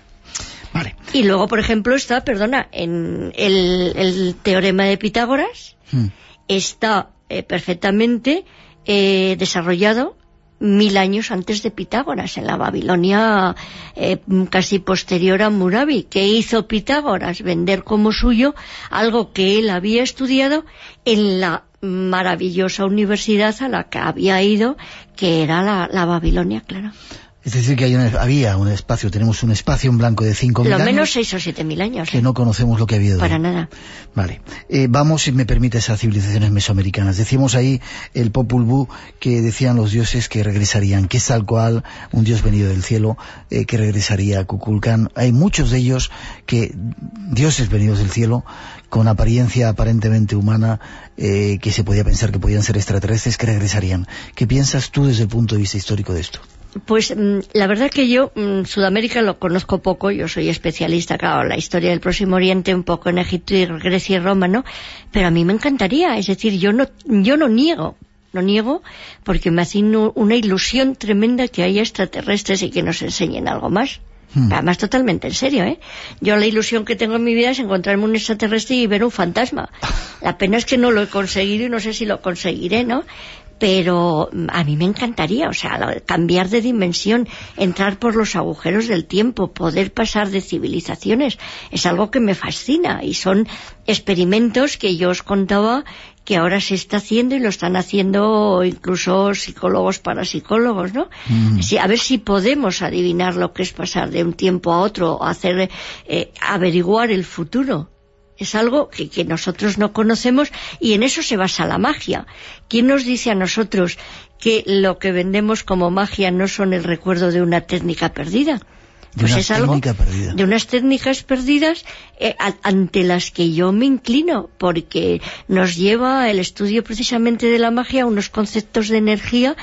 B: Vale.
D: Y luego, por ejemplo, está, perdona, en el, el teorema de Pitágoras, hmm. está eh, perfectamente eh, desarrollado mil años antes de Pitágoras, en la Babilonia eh, casi posterior a Murabi. ¿Qué hizo Pitágoras? Vender como suyo algo que él había estudiado en la maravillosa universidad a la que había ido, que era la, la Babilonia, claro.
B: Es decir, que hay un, había un espacio, tenemos un espacio en blanco de cinco mil años.
D: Lo menos seis o siete mil años.
B: Que
D: ¿eh?
B: no conocemos lo que ha habido.
D: Para nada.
B: Vale. Eh, vamos, si me permites, a civilizaciones mesoamericanas. Decíamos ahí el Popol Vuh, que decían los dioses que regresarían, que es tal cual un dios venido del cielo, eh, que regresaría a Kukulcán. Hay muchos de ellos que, dioses venidos del cielo, con apariencia aparentemente humana, eh, que se podía pensar que podían ser extraterrestres, que regresarían. ¿Qué piensas tú desde el punto de vista histórico de esto?
D: Pues la verdad que yo mmm, Sudamérica lo conozco poco. Yo soy especialista, claro, en la historia del Próximo Oriente, un poco en Egipto y Grecia y Roma, ¿no? Pero a mí me encantaría, es decir, yo no, yo no niego, no niego, porque me hace una ilusión tremenda que haya extraterrestres y que nos enseñen algo más. Hmm. Además, totalmente en serio, ¿eh? Yo la ilusión que tengo en mi vida es encontrarme un extraterrestre y ver un fantasma. La pena es que no lo he conseguido y no sé si lo conseguiré, ¿no? Pero a mí me encantaría, o sea, cambiar de dimensión, entrar por los agujeros del tiempo, poder pasar de civilizaciones, es algo que me fascina, y son experimentos que yo os contaba que ahora se está haciendo, y lo están haciendo incluso psicólogos parapsicólogos, ¿no? Mm. Sí, a ver si podemos adivinar lo que es pasar de un tiempo a otro, hacer eh, averiguar el futuro. Es algo que, que nosotros no conocemos, y en eso se basa la magia. ¿Quién nos dice a nosotros que lo que vendemos como magia no son el recuerdo de una técnica perdida? Pues es algo perdida. de unas técnicas perdidas eh, a, ante las que yo me inclino, porque nos lleva el estudio precisamente de la magia a unos conceptos de energía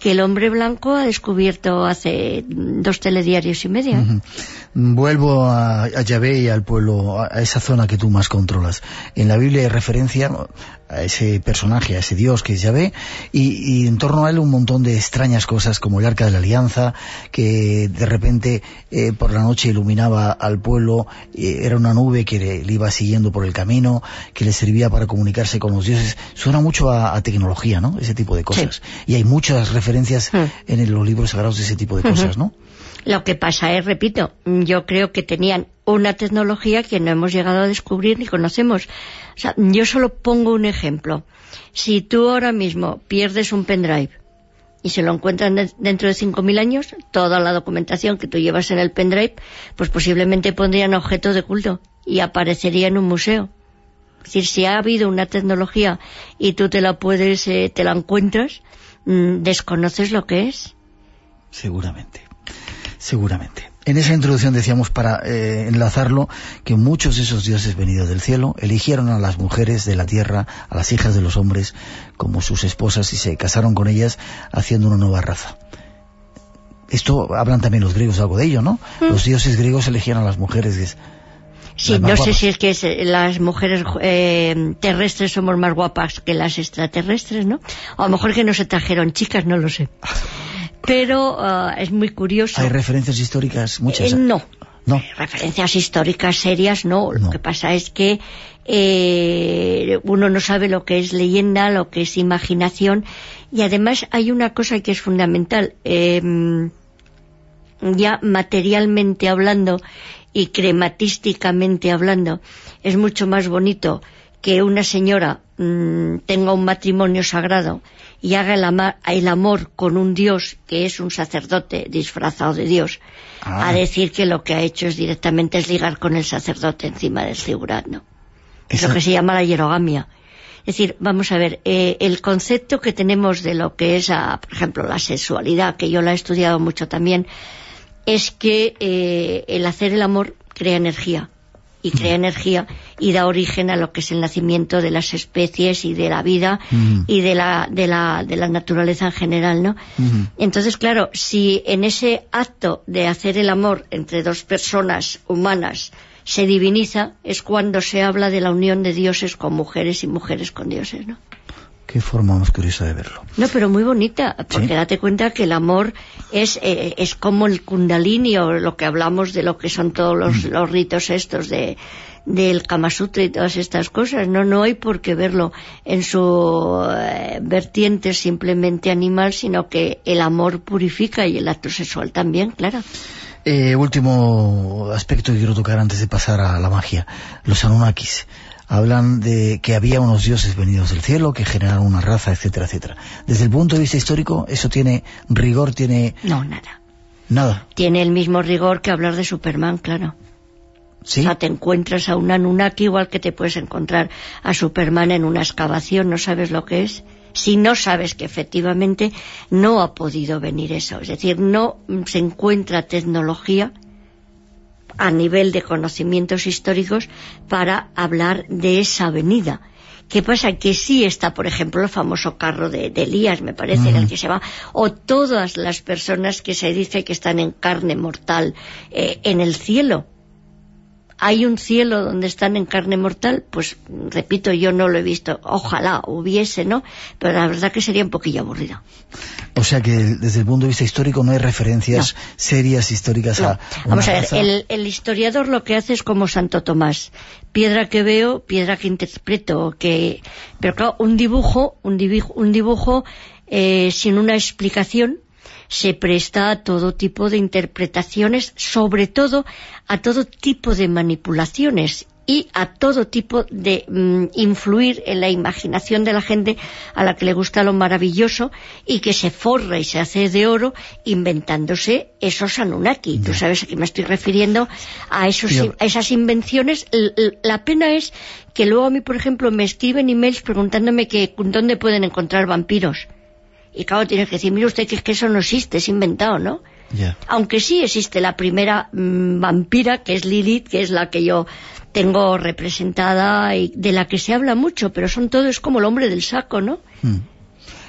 D: que el hombre blanco ha descubierto hace dos telediarios y media.
B: Uh-huh. Vuelvo a, a Yahvé y al pueblo, a, a esa zona que tú más controlas. En la Biblia hay referencia a ese personaje, a ese Dios que es Yahvé, y, y en torno a él un montón de extrañas cosas, como el Arca de la Alianza, que de repente eh, por la noche iluminaba al pueblo, eh, era una nube que le, le iba siguiendo por el camino, que le servía para comunicarse con los dioses. Suena mucho a, a tecnología, ¿no? Ese tipo de cosas. Sí. Y hay muchas referencias sí. en los libros sagrados de ese tipo de cosas, ¿no?
D: Lo que pasa es, repito, yo creo que tenían una tecnología que no hemos llegado a descubrir ni conocemos. O sea, yo solo pongo un ejemplo. Si tú ahora mismo pierdes un pendrive y se lo encuentran de, dentro de cinco mil años, toda la documentación que tú llevas en el pendrive, pues posiblemente pondrían objeto de culto y aparecería en un museo. Es decir, si ha habido una tecnología y tú te la puedes, eh, te la encuentras, mmm, desconoces lo que es.
B: Seguramente. Seguramente. En esa introducción decíamos, para eh, enlazarlo, que muchos de esos dioses venidos del cielo eligieron a las mujeres de la tierra, a las hijas de los hombres, como sus esposas, y se casaron con ellas haciendo una nueva raza. Esto hablan también los griegos algo de ello, ¿no? ¿Mm? Los dioses griegos elegían a las mujeres. De,
D: sí, no sé si es que es, las mujeres eh, terrestres somos más guapas que las extraterrestres, ¿no? O a lo mejor que no se trajeron chicas, no lo sé. Pero uh, es muy curioso.
B: ¿Hay referencias históricas muchas?
D: Eh, no. no. Referencias históricas serias no. no. Lo que pasa es que eh, uno no sabe lo que es leyenda, lo que es imaginación. Y además hay una cosa que es fundamental. Eh, ya materialmente hablando y crematísticamente hablando, es mucho más bonito que una señora mmm, tenga un matrimonio sagrado y haga el, ama, el amor con un Dios que es un sacerdote disfrazado de Dios, ah. a decir que lo que ha hecho es directamente es ligar con el sacerdote encima del zigurat, ¿no? Es lo que se llama la hierogamia. Es decir, vamos a ver, eh, el concepto que tenemos de lo que es, a, por ejemplo, la sexualidad, que yo la he estudiado mucho también, es que eh, el hacer el amor crea energía. Y crea energía y da origen a lo que es el nacimiento de las especies y de la vida mm. y de la, de la de la naturaleza en general, ¿no? Mm. Entonces, claro, si en ese acto de hacer el amor entre dos personas humanas se diviniza, es cuando se habla de la unión de dioses con mujeres y mujeres con dioses, ¿no?
B: Qué forma más curiosa de verlo.
D: No, pero muy bonita, porque ¿sí? date cuenta que el amor es eh, es como el kundalini, o lo que hablamos de lo que son todos los, mm. los ritos estos de del Kama Sutra y todas estas cosas. No no hay por qué verlo en su eh, vertiente simplemente animal, sino que el amor purifica y el acto sexual también, claro.
B: Eh, último aspecto que quiero tocar antes de pasar a la magia. Los Anunnakis. Hablan de que había unos dioses venidos del cielo que generaron una raza, etcétera, etcétera. Desde el punto de vista histórico, ¿eso tiene rigor? ¿Tiene...?
D: No, nada.
B: ¿Nada?
D: Tiene el mismo rigor que hablar de Superman, claro. ¿Sí? O sea, te encuentras a un Anunnaki igual que te puedes encontrar a Superman en una excavación, no sabes lo que es. Si no sabes que efectivamente no ha podido venir eso. Es decir, no se encuentra tecnología a nivel de conocimientos históricos para hablar de esa venida. ¿Qué pasa? Que sí está, por ejemplo, el famoso carro de, de Elías, me parece, uh-huh. en el que se va, o todas las personas que se dice que están en carne mortal eh, en el cielo. ¿Hay un cielo donde están en carne mortal? Pues, repito, yo no lo he visto. Ojalá hubiese, ¿no? Pero la verdad que sería un poquillo aburrido.
B: O sea que desde el punto de vista histórico no hay referencias no. serias históricas
D: no.
B: a una
D: Vamos a ver,
B: raza.
D: el, el historiador lo que hace es como Santo Tomás. Piedra que veo, piedra que interpreto. Que... Pero claro, un dibujo, un dibujo, un dibujo eh, sin una explicación se presta a todo tipo de interpretaciones, sobre todo a todo tipo de manipulaciones y a todo tipo de mm, influir en la imaginación de la gente a la que le gusta lo maravilloso y que se forra y se hace de oro inventándose esos Anunnaki. Tú sabes a qué me estoy refiriendo, a, esos, a esas invenciones. La pena es que luego a mí, por ejemplo, me escriben emails preguntándome que dónde pueden encontrar vampiros. Y claro, tienes que decir, mire usted que, es que eso no existe, es inventado, ¿no? Yeah. Aunque sí existe la primera mmm, vampira, que es Lilith, que es la que yo tengo representada y de la que se habla mucho, pero son todos como el hombre del saco, ¿no?
B: Hmm.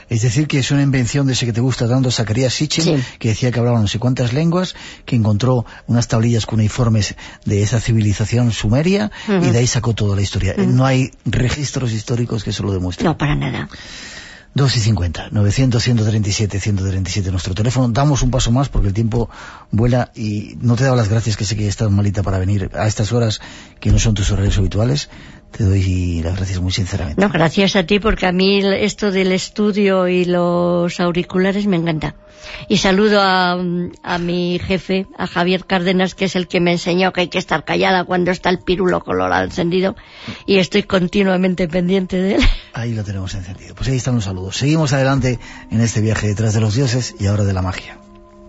B: Es decir, que es una invención de ese que te gusta tanto, Zacarías Sitchin, sí, que decía que hablaba no sé cuántas lenguas, que encontró unas tablillas cuneiformes de esa civilización sumeria, uh-huh, y de ahí sacó toda la historia. Uh-huh. No hay registros históricos que eso lo demuestren.
D: No, para nada.
B: dos y cincuenta, novecientos, ciento treinta y siete, ciento treinta y siete nuestro teléfono. Damos un paso más porque el tiempo vuela y no te he dado las gracias, que sé que estás malita para venir a estas horas que no son tus horarios habituales. Te doy las gracias muy sinceramente.
D: No, gracias a ti, porque a mí esto del estudio y los auriculares me encanta. Y saludo a, a mi jefe, a Javier Cárdenas, que es el que me enseñó que hay que estar callada cuando está el pirulo colorado encendido, y estoy continuamente pendiente de él.
B: Ahí lo tenemos encendido. Pues ahí están los saludos. Seguimos adelante en este viaje detrás de los dioses y ahora de la magia.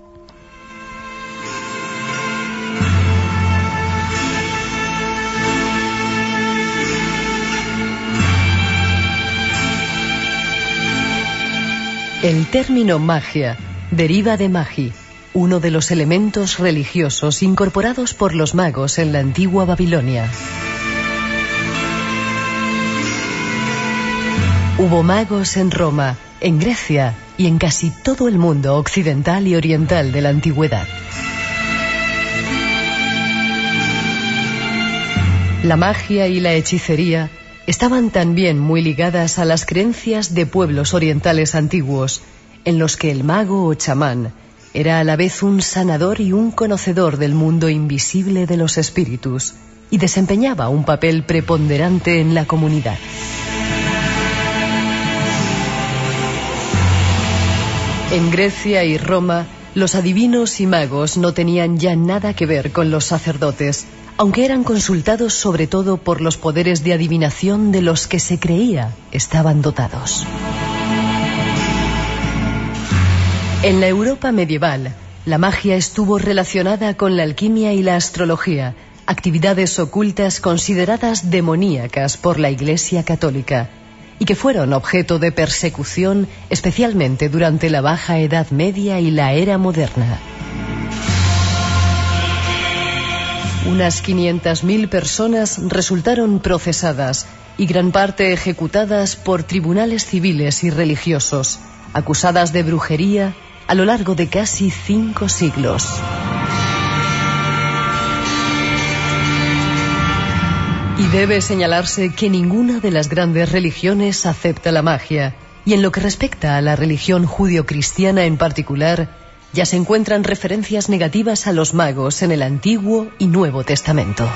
C: El término magia deriva de magi, uno de los elementos religiosos incorporados por los magos en la antigua Babilonia. Hubo magos en Roma, en Grecia y en casi todo el mundo occidental y oriental de la antigüedad. La magia y la hechicería estaban también muy ligadas a las creencias de pueblos orientales antiguos, en los que el mago o chamán era a la vez un sanador y un conocedor del mundo invisible de los espíritus, y desempeñaba un papel preponderante en la comunidad. En Grecia y Roma, los adivinos y magos no tenían ya nada que ver con los sacerdotes, aunque eran consultados sobre todo por los poderes de adivinación de los que se creía estaban dotados. En la Europa medieval, la magia estuvo relacionada con la alquimia y la astrología, actividades ocultas consideradas demoníacas por la Iglesia Católica, y que fueron objeto de persecución especialmente durante la Baja Edad Media y la Era Moderna. Unas quinientas mil personas resultaron procesadas y gran parte ejecutadas por tribunales civiles y religiosos, acusadas de brujería a lo largo de casi cinco siglos. Y debe señalarse que ninguna de las grandes religiones acepta la magia, y en lo que respecta a la religión judio-cristiana en particular, ya se encuentran referencias negativas a los magos en el Antiguo y Nuevo Testamento.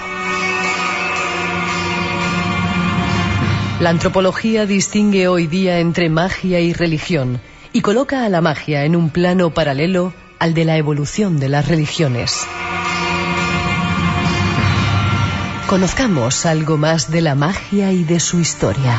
C: La antropología distingue hoy día entre magia y religión y coloca a la magia en un plano paralelo al de la evolución de las religiones. Conozcamos algo más de la magia y de su historia.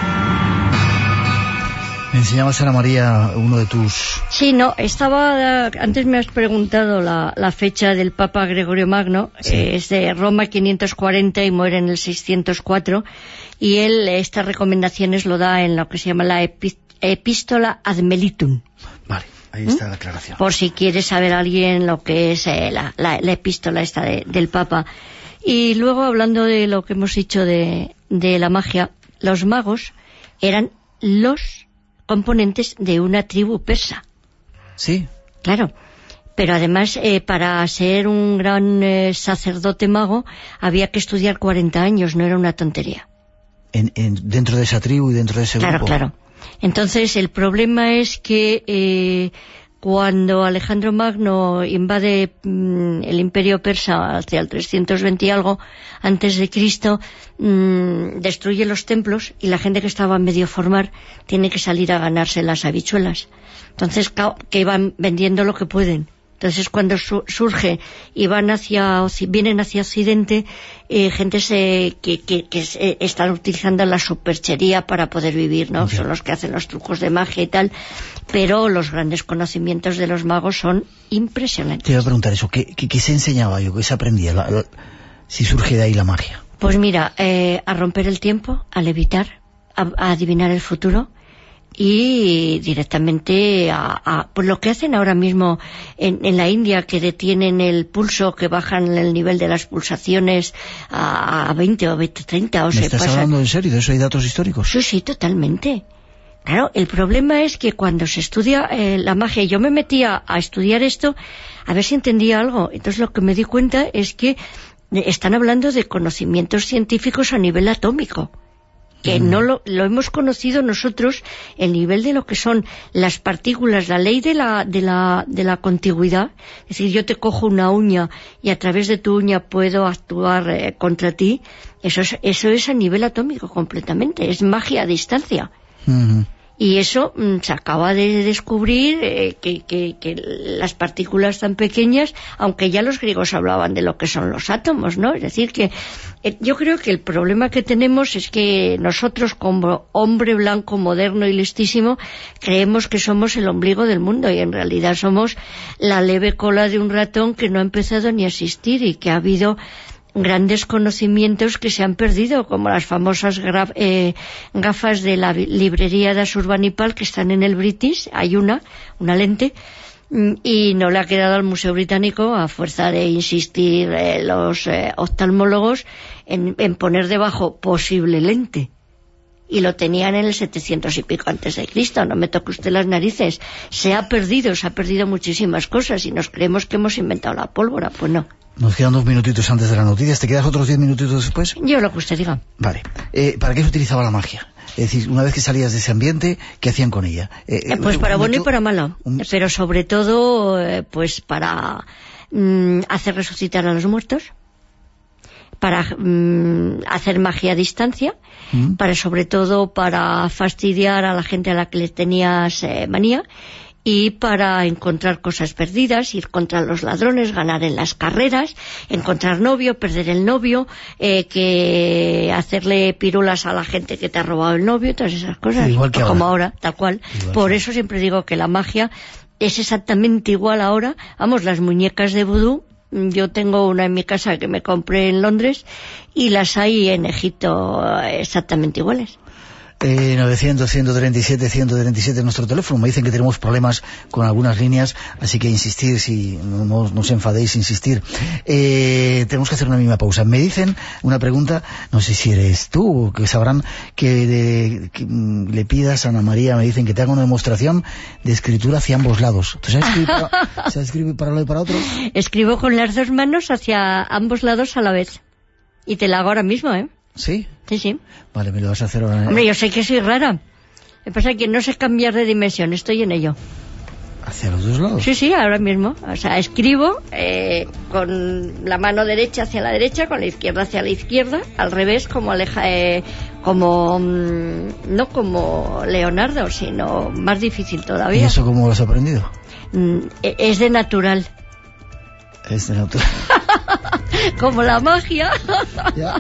B: Me enseñabas, Ana María, uno de tus...
D: Sí, no, estaba... Antes me has preguntado la, la fecha del Papa Gregorio Magno. Sí. Eh, es de Roma quinientos cuarenta y muere en el seiscientos cuatro. Y él estas recomendaciones lo da en lo que se llama la Epi- Epístola ad Melitum.
B: Vale, ahí está ¿Mm? la aclaración.
D: Por si quiere saber alguien lo que es eh, la, la, la epístola esta de, del Papa. Y luego, hablando de lo que hemos dicho de, de la magia, los magos eran los componentes de una tribu persa.
B: Sí.
D: Claro. Pero además, eh, para ser un gran eh, sacerdote mago, había que estudiar cuarenta años, no era una tontería.
B: En, en, dentro de esa tribu y dentro de ese
D: claro,
B: grupo.
D: Claro, claro. Entonces, el problema es que eh, cuando Alejandro Magno invade mmm, el imperio persa hacia el trescientos veinte y algo antes de Cristo, mmm, destruye los templos y la gente que estaba a medio formar tiene que salir a ganarse las habichuelas. Entonces, que van vendiendo lo que pueden. Entonces, cuando su surge y van hacia vienen hacia Occidente, eh, gente se, que, que, que se, están utilizando la superchería para poder vivir, ¿no? Okay. Son los que hacen los trucos de magia y tal, pero los grandes conocimientos de los magos son impresionantes.
B: Te iba a preguntar eso, ¿qué, qué, qué se enseñaba yo? ¿Qué se aprendía? La, la, si surge de ahí la magia.
D: Pues mira, eh, a romper el tiempo, a levitar, a, a adivinar el futuro, y directamente a, a pues lo que hacen ahora mismo en, en la India, que detienen el pulso, que bajan el nivel de las pulsaciones a, a veinte o veinte, treinta o
B: ¿Me
D: se
B: estás
D: pasan.
B: hablando en serio? ¿De eso hay datos históricos?
D: Sí, sí, totalmente. Claro, el problema es que cuando se estudia eh, la magia, yo me metía a estudiar esto a ver si entendía algo. Entonces lo que me di cuenta es que están hablando de conocimientos científicos a nivel atómico, que mm. no lo, lo hemos conocido nosotros, el nivel de lo que son las partículas, la ley de la, de la, de la contigüidad. Es decir, yo te cojo una uña y a través de tu uña puedo actuar eh, contra ti. Eso es, eso es a nivel atómico completamente, es magia a distancia. Mm. Y eso mmm, se acaba de descubrir eh, que, que, que las partículas tan pequeñas, aunque ya los griegos hablaban de lo que son los átomos, ¿no? Es decir, que eh, yo creo que el problema que tenemos es que nosotros, como hombre blanco, moderno y listísimo, creemos que somos el ombligo del mundo, y en realidad somos la leve cola de un ratón que no ha empezado ni a existir, y que ha habido grandes conocimientos que se han perdido, como las famosas graf, eh, gafas de la librería de Asurbanipal, que están en el British. Hay una, una lente, y no le ha quedado al Museo Británico, a fuerza de insistir eh, los eh, oftalmólogos en, en poner debajo posible lente. Y lo tenían en el setecientos y pico antes de Cristo. No me toque usted las narices. Se ha perdido, se ha perdido muchísimas cosas, y nos creemos que hemos inventado la pólvora. Pues no.
B: Nos quedan dos minutitos antes de las noticias. ¿Te quedas otros diez minutitos después?
D: Yo lo que usted diga.
B: Vale. Eh, ¿Para qué se utilizaba la magia? Es decir, una vez que salías de ese ambiente, ¿qué hacían con ella? Eh,
D: eh, pues para bueno y para malo. Un... Pero sobre todo, eh, pues para mm, hacer resucitar a los muertos, para mm, hacer magia a distancia, mm. para sobre todo para fastidiar a la gente a la que le tenías eh, manía, y para encontrar cosas perdidas, ir contra los ladrones, ganar en las carreras, encontrar novio, perder el novio, eh, que hacerle pirulas a la gente que te ha robado el novio, todas esas cosas,
B: igual que
D: como
B: ahora,
D: ahora tal cual.
B: Igual
D: Por
B: que...
D: eso siempre digo que la magia es exactamente igual ahora. Vamos, las muñecas de vudú, yo tengo una en mi casa que me compré en Londres, y las hay en Egipto exactamente iguales.
B: Eh, novecientos, ciento treinta y siete, ciento treinta y siete es nuestro teléfono. Me dicen que tenemos problemas con algunas líneas, así que insistir, si no, no, no os enfadéis, insistir. Eh, tenemos que hacer una mínima pausa. Me dicen una pregunta, no sé si eres tú o que sabrán, que, de, que mm, le pidas a Ana María, me dicen que te haga una demostración de escritura hacia ambos lados. ¿Tú sabes escribir para, ¿sabes escribir para un lado y para otro?
D: Escribo con las dos manos hacia ambos lados a la vez. Y te la hago ahora mismo, ¿eh?
B: ¿Sí?
D: Sí, sí.
B: Vale, me lo vas a hacer ahora.
D: Hombre, yo sé que soy rara. Lo que pasa es que no sé cambiar de dimensión, estoy en ello.
B: ¿Hacia los dos lados?
D: Sí, sí, ahora mismo. O sea, escribo eh, con la mano derecha hacia la derecha, con la izquierda hacia la izquierda, al revés, como aleja, eh, como mmm, no como Leonardo, sino más difícil todavía.
B: ¿Y eso cómo lo has aprendido?
D: Mm, es de natural.
B: Es de natural.
D: Como la magia.
B: Ya.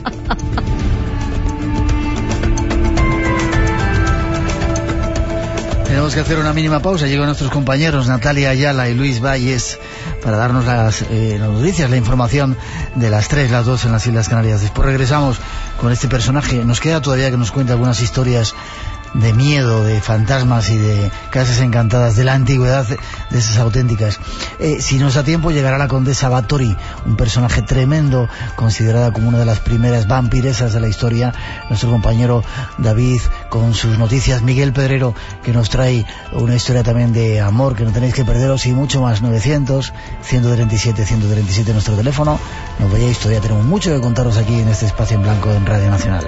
B: Tenemos que hacer una mínima pausa. Llegan nuestros compañeros Natalia Ayala y Luis Valles para darnos las, eh, las noticias, la información de las tres, las dos en las Islas Canarias. Después regresamos con este personaje. Nos queda todavía que nos cuente algunas historias de miedo, de fantasmas y de casas encantadas de la antigüedad, de esas auténticas. Eh, si nos da tiempo, llegará la condesa Báthory, un personaje tremendo, considerada como una de las primeras vampiresas de la historia. Nuestro compañero David con sus noticias, Miguel Pedrero, que nos trae una historia también de amor que no tenéis que perderos, y mucho más. Novecientos, ciento treinta y siete, ciento treinta y siete nuestro teléfono. No vayáis, todavía tenemos mucho que contaros aquí en este espacio en blanco en Radio Nacional.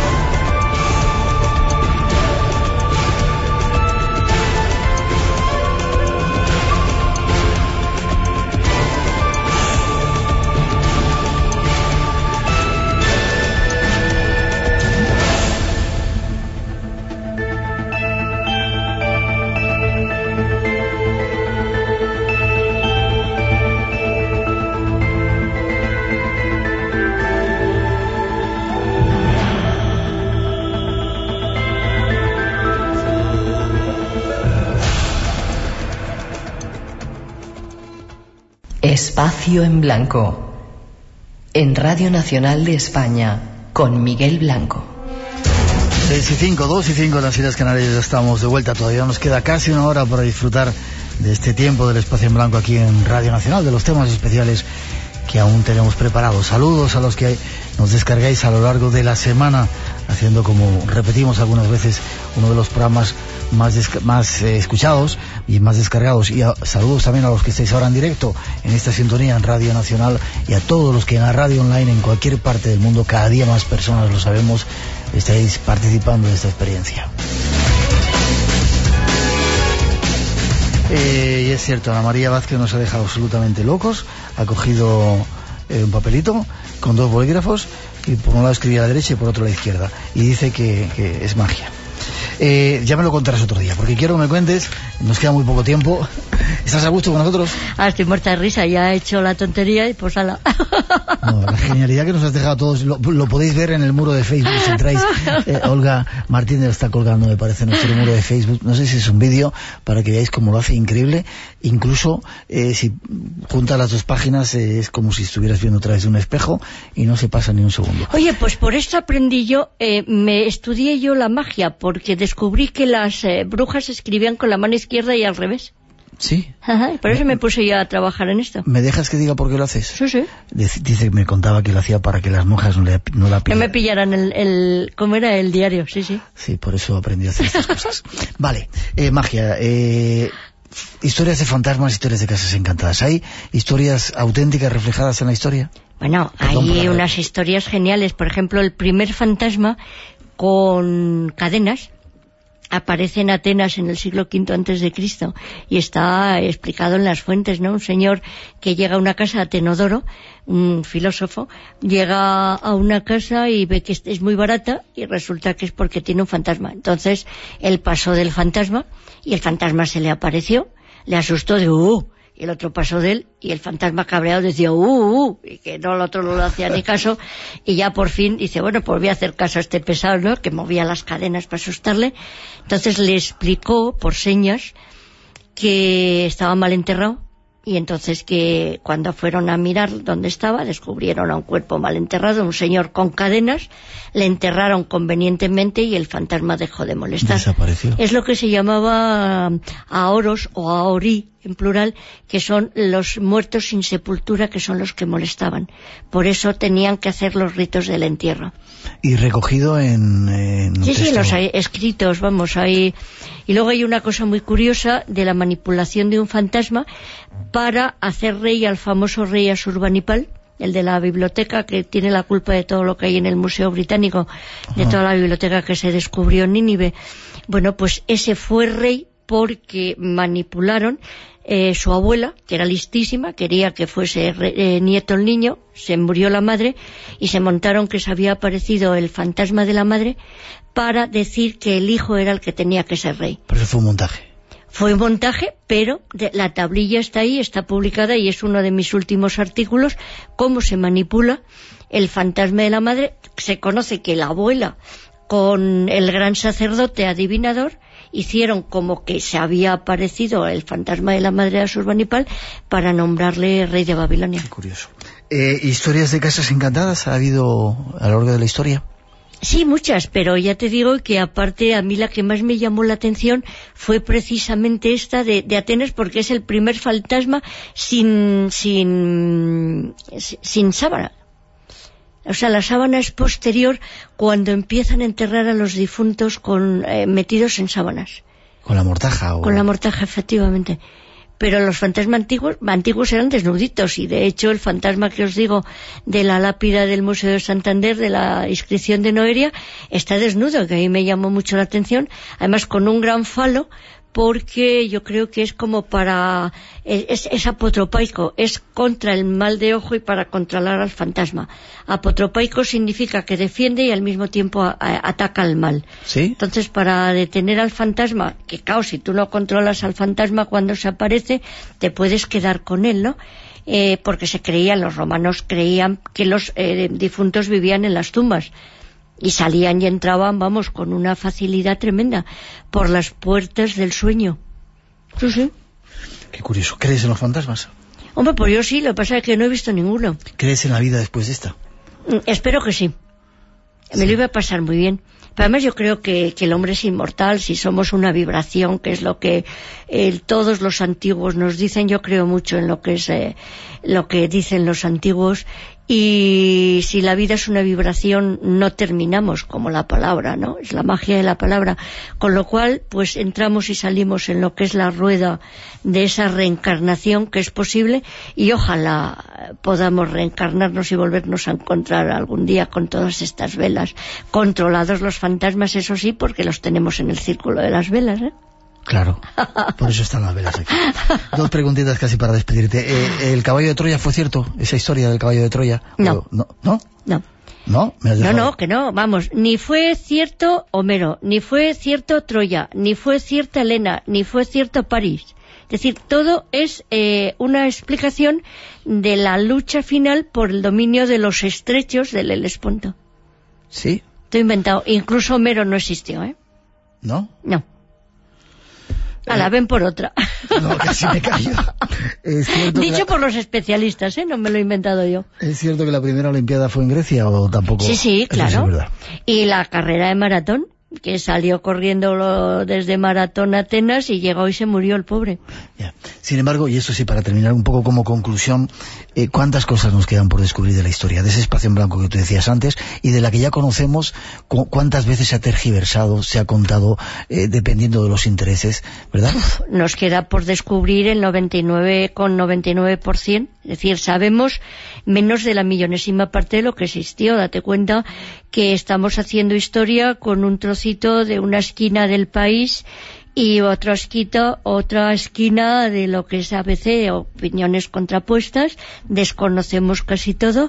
C: Espacio en Blanco, en Radio Nacional de España, con Miguel Blanco.
B: seis y cinco, dos y cinco en las Islas Canarias, ya estamos de vuelta. Todavía nos queda casi una hora para disfrutar de este tiempo del Espacio en Blanco aquí en Radio Nacional, de los temas especiales que aún tenemos preparados. Saludos a los que nos descargáis a lo largo de la semana, haciendo, como repetimos algunas veces, uno de los programas más, más eh, escuchados y más descargados. Y a, saludos también a los que estáis ahora en directo en esta sintonía en Radio Nacional, y a todos los que en la radio online en cualquier parte del mundo, cada día más personas, lo sabemos, estáis participando de esta experiencia. Eh, y es cierto, Ana María Vázquez nos ha dejado absolutamente locos. Ha cogido eh, un papelito con dos bolígrafos, y por un lado escribía a la derecha y por otro a la izquierda, y dice que, que es magia. Eh, ya me lo contarás otro día, porque quiero que me cuentes, nos queda muy poco tiempo. ¿Estás a gusto con nosotros?
D: Ah, estoy muerta de risa, ya he hecho la tontería y pues ala.
B: No, la genialidad que nos has dejado todos, lo, lo podéis ver en el muro de Facebook, si entráis. eh, Olga Martínez está colgando, me parece, en nuestro muro de Facebook, no sé si es un vídeo, para que veáis cómo lo hace increíble. Incluso eh, si juntas las dos páginas, eh, es como si estuvieras viendo a través de un espejo y no se pasa ni un segundo.
D: Oye, pues por esto aprendí yo, eh, me estudié yo la magia, porque descubrí que las eh, brujas escribían con la mano izquierda y al revés.
B: Sí.
D: Ajá, por eso me puse yo a trabajar en esto.
B: ¿Me dejas que diga por qué lo haces?
D: Sí, sí.
B: Dice que me contaba que lo hacía para que las monjas no, le, no la pillaran.
D: No me pillaran el, el... ¿Cómo era? El diario, sí, sí.
B: Sí, por eso aprendí a hacer estas cosas. Vale, eh, magia. Eh, historias de fantasmas, historias de casas encantadas. ¿Hay historias auténticas reflejadas en la historia?
D: Bueno, Perdón, hay unas historias geniales. Por ejemplo, el primer fantasma con cadenas aparece en Atenas en el siglo quinto antes de Cristo, y está explicado en las fuentes, ¿no? Un señor que llega a una casa, Atenodoro, un filósofo, llega a una casa y ve que es muy barata, y resulta que es porque tiene un fantasma. Entonces él pasó del fantasma y el fantasma se le apareció, le asustó de uh, y el otro pasó de él, y el fantasma cabreado decía, uh, uh, y que no, el otro no le hacía ni caso, y ya por fin dice, bueno, pues voy a hacer caso a este pesado, ¿no?, que movía las cadenas para asustarle. Entonces le explicó por señas que estaba mal enterrado, y entonces que cuando fueron a mirar dónde estaba, descubrieron a un cuerpo mal enterrado, un señor con cadenas, le enterraron convenientemente y el fantasma dejó de molestar.
B: Desapareció.
D: Es lo que se llamaba aoros o aorí, en plural, que son los muertos sin sepultura, que son los que molestaban. Por eso tenían que hacer los ritos del entierro.
B: Y recogido en... en
D: sí,
B: texto.
D: sí, los hay escritos, vamos, hay... Y luego hay una cosa muy curiosa de la manipulación de un fantasma para hacer rey al famoso rey Asurbanipal, el de la biblioteca, que tiene la culpa de todo lo que hay en el Museo Británico, de toda la biblioteca que se descubrió en Nínive. Bueno, pues ese fue rey porque manipularon eh, su abuela, que era listísima, quería que fuese re, eh, nieto el niño, se murió la madre y se montaron que se había aparecido el fantasma de la madre para decir que el hijo era el que tenía que ser rey.
B: Pero eso fue un montaje.
D: Fue un montaje, pero de, la tablilla está ahí, está publicada, y es uno de mis últimos artículos, cómo se manipula el fantasma de la madre. Se conoce que la abuela con el gran sacerdote adivinador hicieron como que se había aparecido el fantasma de la madre de Asurbanipal para nombrarle rey de Babilonia.
B: Qué curioso. Eh, ¿Historias de casas encantadas ha habido a lo largo de la historia?
D: Sí, muchas, pero ya te digo que aparte a mí la que más me llamó la atención fue precisamente esta de, de Atenas, porque es el primer fantasma sin, sin, sin sábana. O sea, la sábana es posterior cuando empiezan a enterrar a los difuntos con eh, metidos en sábanas.
B: ¿Con la mortaja? O...
D: Con la mortaja, efectivamente. Pero los fantasmas antiguos, antiguos eran desnuditos, y de hecho el fantasma que os digo de la lápida del Museo de Santander, de la inscripción de Noeria, está desnudo, que a mí me llamó mucho la atención, además con un gran falo, porque yo creo que es como para... Es, es apotropaico, es contra el mal de ojo y para controlar al fantasma. Apotropaico significa que defiende y al mismo tiempo a, a, ataca al mal.
B: ¿Sí?
D: Entonces, para detener al fantasma, que claro, si tú no controlas al fantasma cuando se aparece, te puedes quedar con él, ¿no? Eh, porque se creían, los romanos creían que los eh, difuntos vivían en las tumbas. Y salían y entraban, vamos, con una facilidad tremenda por las puertas del sueño. Sí, sí.
B: Qué curioso. ¿Crees en los fantasmas?
D: Hombre, pues yo sí, lo que pasa es que no he visto ninguno.
B: ¿Crees en la vida después de esta?
D: Espero que sí. sí. Me lo iba a pasar muy bien. Pero además yo creo que, que el hombre es inmortal, si somos una vibración, que es lo que eh, todos los antiguos nos dicen. Yo creo mucho en lo que es eh, lo que dicen los antiguos, y si la vida es una vibración no terminamos, como la palabra, ¿no? Es la magia de la palabra, con lo cual pues entramos y salimos en lo que es la rueda de esa reencarnación que es posible, y ojalá podamos reencarnarnos y volvernos a encontrar algún día con todas estas velas, controlados los fantasmas, eso sí, porque los tenemos en el círculo de las velas, ¿eh?
B: Claro, por eso están las velas aquí. Dos preguntitas casi para despedirte. Eh, ¿El caballo de Troya fue cierto? ¿Esa historia del caballo de Troya?
D: No.
B: ¿O, no? ¿No?
D: No.
B: ¿No? ¿Me has
D: No,
B: dejado?
D: no, que no, vamos, ni fue cierto Homero, ni fue cierto Troya, ni fue cierta Helena, ni fue cierto París. Es decir, todo es eh, una explicación de la lucha final por el dominio de los estrechos del Helesponto.
B: ¿Sí?
D: Estoy inventado, incluso Homero no existió, ¿eh?
B: ¿No?
D: No. A la ven por otra.
B: No, casi me callo. Es cierto
D: Dicho
B: que la...
D: por los especialistas, ¿eh? No me lo he inventado yo.
B: ¿Es cierto que la primera Olimpiada fue en Grecia o tampoco?
D: Sí, sí,
B: Eso
D: claro.
B: sí es verdad.
D: Y la carrera de maratón, que salió corriendo lo- desde Maratón a Atenas y llegó y se murió el pobre.
B: Ya. Sin embargo, y eso sí, para terminar un poco como conclusión, eh, ¿cuántas cosas nos quedan por descubrir de la historia? De ese espacio en blanco que tú decías antes, y de la que ya conocemos, cu- ¿cuántas veces se ha tergiversado, se ha contado, eh, dependiendo de los intereses, ¿verdad?
D: Nos queda por descubrir el noventa y nueve coma noventa y nueve por ciento, es decir, sabemos menos de la millonésima parte de lo que existió. Date cuenta que estamos haciendo historia con un trocito de una esquina del país y otra esquina, otra esquina de lo que es A B C, opiniones contrapuestas. Desconocemos casi todo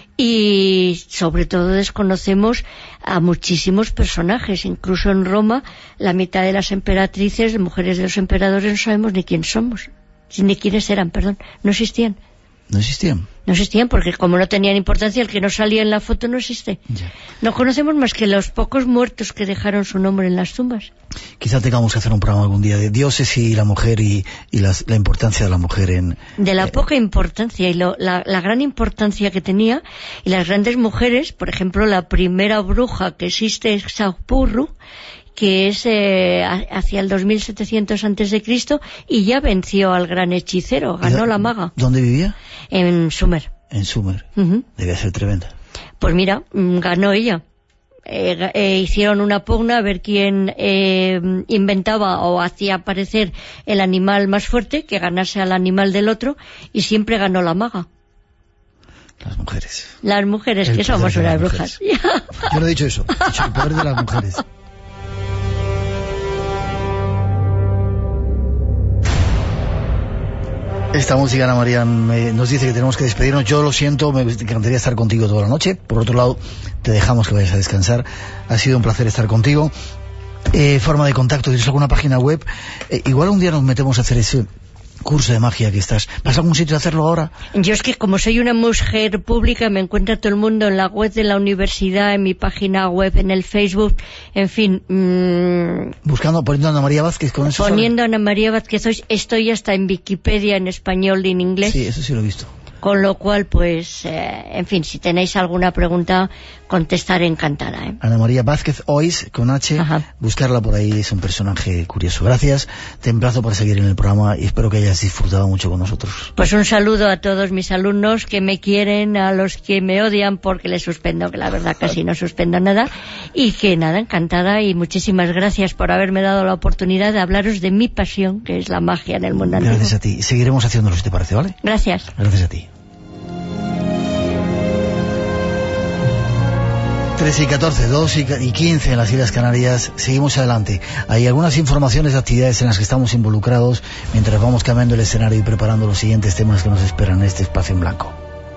D: y sobre todo desconocemos a muchísimos personajes. Incluso en Roma, la mitad de las emperatrices, mujeres de los emperadores, no sabemos ni quién somos, ni quiénes eran, perdón, no existían.
B: ¿No existían?
D: No existían porque como no tenían importancia, el que no salía en la foto no existe.
B: Ya.
D: No conocemos más que los pocos muertos que dejaron su nombre en las tumbas.
B: Quizá tengamos que hacer un programa algún día de dioses y la mujer y, y las- la importancia de la mujer en...
D: De la
B: eh,
D: poca importancia y lo- la, la gran importancia que tenía, y las grandes mujeres, por ejemplo, la primera bruja que existe es Saupurru, que es eh, a- hacia el dos mil setecientos antes de Cristo, y ya venció al gran hechicero, ganó la maga
B: ¿Dónde vivía?
D: en Sumer.
B: En Sumer.
D: Ujú.
B: Debía ser tremenda.
D: Pues mira, mm, ganó ella. Eh, ga- eh, hicieron una pugna a ver quién eh, inventaba o hacía aparecer el animal más fuerte, que ganase al animal del otro, y siempre ganó la maga.
B: Las mujeres.
D: Las mujeres,
B: El
D: que
B: poder
D: somos
B: de las
D: unas brujas.
B: Yo no he dicho eso. He dicho el poder de las mujeres. Esta música, Ana María, me- nos dice que tenemos que despedirnos. Yo lo siento, me encantaría estar contigo toda la noche. Por otro lado, te dejamos que vayas a descansar. Ha sido un placer estar contigo. Eh, forma de contacto, ¿tienes alguna página web? Eh, igual un día nos metemos a hacer ese curso de magia que estás. ¿Vas a algún sitio a hacerlo ahora?
D: Yo es que como soy una mujer pública, me encuentra todo el mundo en la web de la universidad, en mi página web, en el Facebook, en fin, mmm,
B: Buscando, poniendo a Ana María Vázquez con eso.
D: poniendo a Ana María Vázquez hoy, estoy hasta en Wikipedia en español y en inglés.
B: Sí, eso sí lo he visto.
D: Con lo cual, pues, eh, en fin, si tenéis alguna pregunta, contestaré encantada, ¿eh?
B: Ana María Vázquez Ois, con H,
D: Ajá.
B: buscarla por ahí, es un personaje curioso. Gracias, te emplazo para seguir en el programa y espero que hayas disfrutado mucho con nosotros.
D: Pues un saludo a todos mis alumnos que me quieren, a los que me odian porque les suspendo, que la verdad casi no suspendo nada, y que nada, encantada y muchísimas gracias por haberme dado la oportunidad de hablaros de mi pasión, que es la magia en el mundo antiguo.
B: Gracias a ti. Seguiremos haciéndolo si te parece, ¿vale?
D: Gracias.
B: Gracias a ti. trece y catorce, dos y quince en las Islas Canarias. Seguimos adelante. Hay algunas informaciones de actividades en las que estamos involucrados mientras vamos cambiando el escenario y preparando los siguientes temas que nos esperan en este espacio en blanco.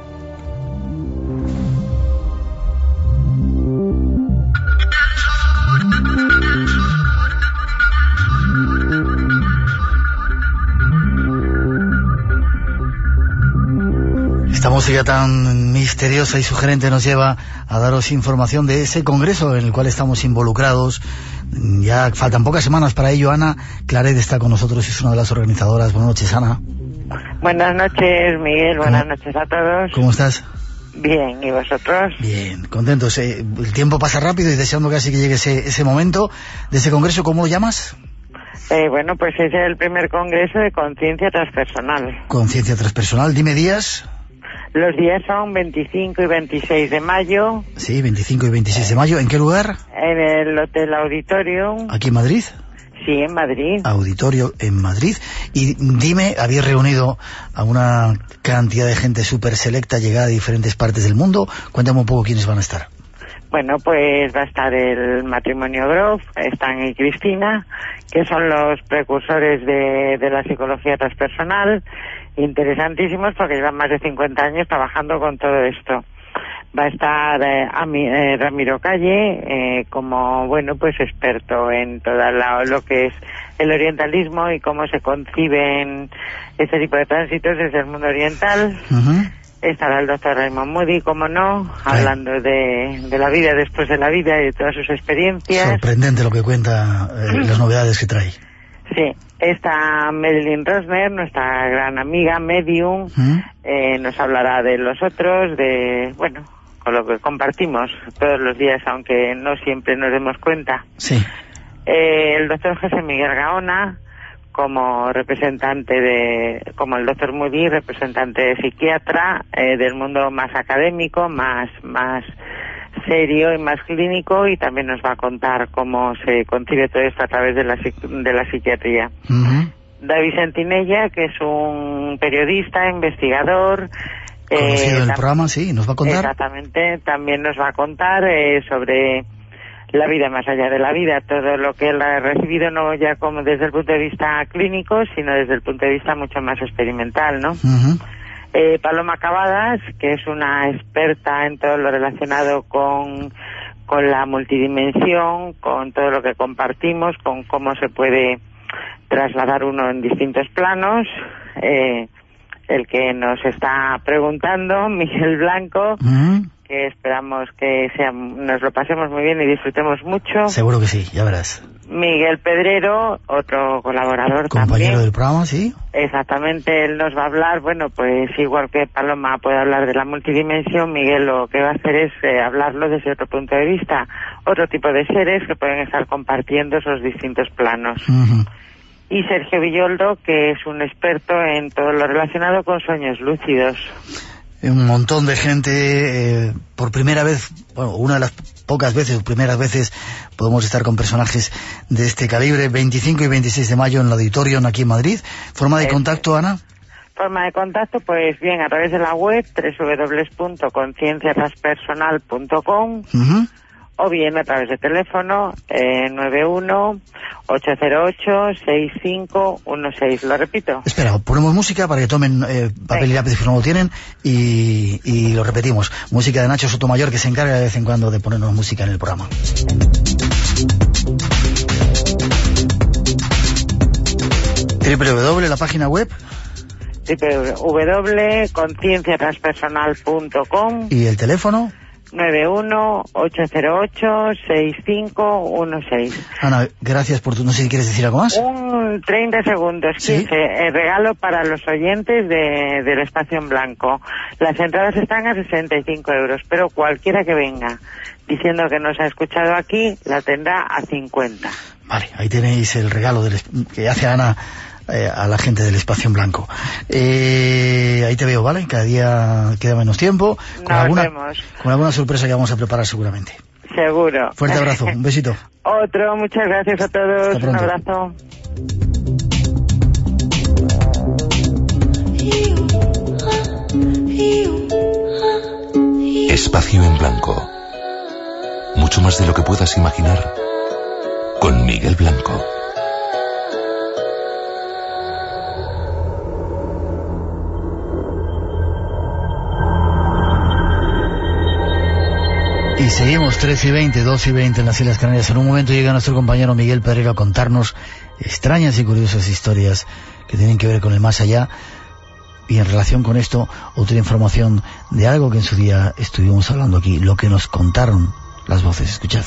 B: Esta música tan misteriosa y sugerente nos lleva a daros información de ese congreso en el cual estamos involucrados. Ya faltan pocas semanas para ello. Ana Claret está con nosotros, es una de las organizadoras. Buenas noches, Ana.
G: Buenas noches, Miguel. Buenas
B: ¿Cómo-
G: noches a todos.
B: ¿Cómo estás?
G: Bien, ¿y vosotros?
B: Bien, contentos. Eh, el tiempo pasa rápido y deseando casi que llegue ese, ese momento de ese congreso. ¿Cómo lo llamas?
G: Eh, bueno, pues es el primer congreso de conciencia transpersonal.
B: Conciencia transpersonal. Dime días.
G: Los días son veinticinco y veintiséis de mayo.
B: Sí, veinticinco y veintiséis de mayo. ¿En qué lugar?
G: En el Hotel Auditorium.
B: ¿Aquí en Madrid?
G: Sí, en Madrid.
B: Auditorio en Madrid. Y dime, habéis reunido a una cantidad de gente súper selecta llegada de diferentes partes del mundo. Cuéntame un poco quiénes van a estar.
G: Bueno, pues va a estar el matrimonio Grof, Stan y Cristina, que son los precursores de, de la psicología transpersonal, interesantísimos porque llevan más de cincuenta años trabajando con todo esto. Va a estar eh, Ami, eh, Ramiro Calle eh, como, bueno, pues experto en todo la, lo que es el orientalismo y cómo se conciben este tipo de tránsitos desde el mundo oriental.
B: Uh-huh.
G: Estará el doctor Raymond Moody, como no, hablando de, de la vida después de la vida y de todas sus experiencias.
B: Sorprendente lo que cuenta, eh, las novedades que trae.
G: Sí, está Marilyn Rosner, nuestra gran amiga, medium, ¿Mm? eh, nos hablará de los otros, de, bueno, con lo que compartimos todos los días, aunque no siempre nos demos cuenta.
B: Sí.
G: Eh, el doctor José Miguel Gaona, como representante de, como el doctor Moody, representante de psiquiatra, eh, del mundo más académico, más, más serio y más clínico, y también nos va a contar cómo se concibe todo esto a través de la, de la psiquiatría.
B: Uh-huh.
G: David Sentinella, que es un periodista, investigador,
B: conocido
G: eh,
B: del programa, sí, nos va a contar.
G: Exactamente, también nos va a contar eh, sobre la vida más allá de la vida, todo lo que él ha recibido, no ya como desde el punto de vista clínico, sino desde el punto de vista mucho más experimental, ¿no?
B: Uh-huh.
G: Eh, Paloma Cavadas, que es una experta en todo lo relacionado con, con la multidimensión, con todo lo que compartimos, con cómo se puede trasladar uno en distintos planos. Eh, el que nos está preguntando, Miguel Blanco, uh-huh. que esperamos que sea, nos lo pasemos muy bien y disfrutemos mucho.
B: Seguro que sí, ya verás.
G: Miguel Pedrero, otro colaborador
B: compañero
G: también.
B: del programa, sí.
G: Exactamente, él nos va a hablar, bueno, pues igual que Paloma puede hablar de la multidimensión, Miguel lo que va a hacer es eh, hablarlo desde otro punto de vista, otro tipo de seres que pueden estar compartiendo esos distintos planos.
B: Uh-huh.
G: Y Sergio Villoldo, que es un experto en todo lo relacionado con sueños lúcidos.
B: Un montón de gente, eh, por primera vez, bueno, una de las pocas veces, primeras veces, podemos estar con personajes de este calibre, veinticinco y veintiséis de mayo en el Auditorium aquí en Madrid. ¿Forma de eh, contacto, Ana?
G: Forma de contacto, pues bien, a través de la web, doble u doble u doble u punto conciencia transpersonal punto com, uh-huh. o bien a través de teléfono, eh, nueve uno ocho cero ocho seis cinco uno seis. Lo repito.
B: Espera, ponemos música para que tomen eh, papel sí. y lápiz, que no lo tienen, y, y lo repetimos. Música de Nacho Sotomayor, que se encarga de vez en cuando de ponernos música en el programa. doble u doble u doble u, la página web.
G: doble u doble u doble u punto conciencia transpersonal punto com.
B: ¿Y el teléfono?
G: nueve uno ocho cero ocho seis cinco uno seis.
B: Ana, gracias por tu... No sé si quieres decir algo más.
G: Un treinta segundos,
B: ¿Sí?
G: quince. El regalo para los oyentes de, del Espacio en Blanco. Las entradas están a sesenta y cinco euros, pero cualquiera que venga diciendo que nos ha escuchado aquí, la tendrá a cincuenta.
B: Vale, ahí tenéis el regalo del, que hace Ana eh, a la gente del Espacio en Blanco. Eh, ahí te veo, ¿vale? Cada día queda menos tiempo. Con
G: Nos
B: alguna,
G: vemos.
B: Con alguna sorpresa que vamos a preparar seguramente.
G: Seguro.
B: Fuerte abrazo, un besito.
G: Otro, muchas gracias a todos.
B: Hasta pronto.
G: Un abrazo.
E: Espacio en Blanco. Mucho más de lo que puedas imaginar con Miguel Blanco.
B: Y seguimos trece y veinte, doce y veinte en las Islas Canarias. En un momento llega nuestro compañero Miguel Pedrero a contarnos extrañas y curiosas historias que tienen que ver con el más allá. Y en relación con esto, otra información de algo que en su día estuvimos hablando aquí, lo que nos contaron las voces. Escuchad.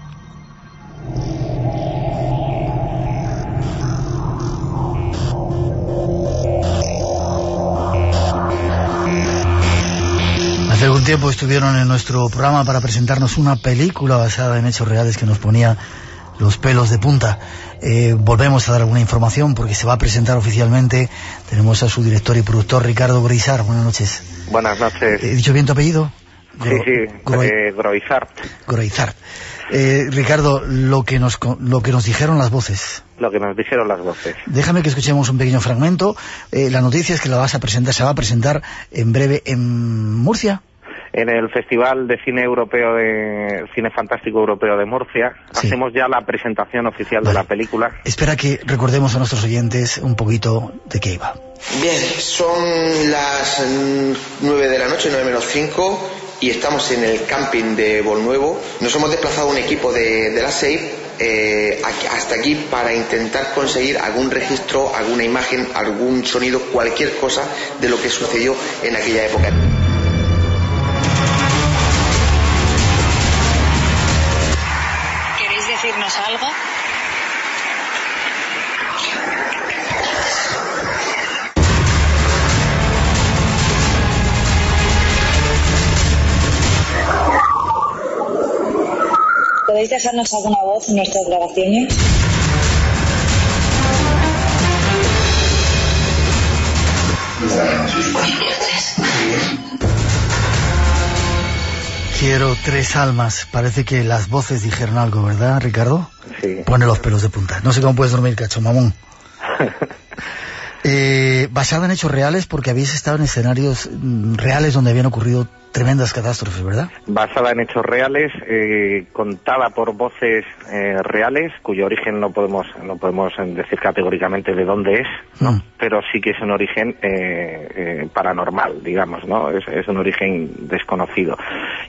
B: Hace algún tiempo estuvieron en nuestro programa para presentarnos una película basada en hechos reales que nos ponía los pelos de punta. Eh, volvemos a dar alguna información porque se va a presentar oficialmente. Tenemos a su director y productor Ricardo Brizar. Buenas noches.
H: Buenas noches.
B: ¿He dicho bien tu apellido?
H: Sí, sí, Gro eh, Groizart.
B: Groizart. Eh, Ricardo, lo que, nos, lo que nos dijeron las voces.
H: Lo que nos dijeron las voces.
B: Déjame que escuchemos un pequeño fragmento. Eh, la noticia es que la vas a presentar, se va a presentar en breve en Murcia.
H: En el Festival de Cine Europeo de Cine Fantástico Europeo de Murcia, sí. Hacemos ya la presentación oficial vale. de la película.
B: Espera que recordemos a nuestros oyentes un poquito de qué iba.
I: Bien, son las nueve de la noche, nueve menos cinco, y estamos en el camping de Bolnuevo. Nos hemos desplazado un equipo de, de la S E I eh, hasta aquí para intentar conseguir algún registro, alguna imagen, algún sonido, cualquier cosa de lo que sucedió en aquella época.
J: ¿Decirnos algo? ¿Podéis dejarnos alguna voz en nuestras grabaciones?
B: Quiero tres almas. Parece que las voces dijeron algo, ¿verdad, Ricardo?
H: Sí.
B: Pone los pelos de punta. No sé cómo puedes dormir, cacho, mamón. eh, basada en hechos reales, porque habéis estado en escenarios reales donde habían ocurrido tremendas catástrofes, ¿verdad?
H: Basada en hechos reales, eh, contada por voces eh, reales, cuyo origen no podemos no podemos decir categóricamente de dónde es, ¿no? Mm. Pero sí que es un origen eh, eh, paranormal, digamos, ¿no? Es, es un origen desconocido.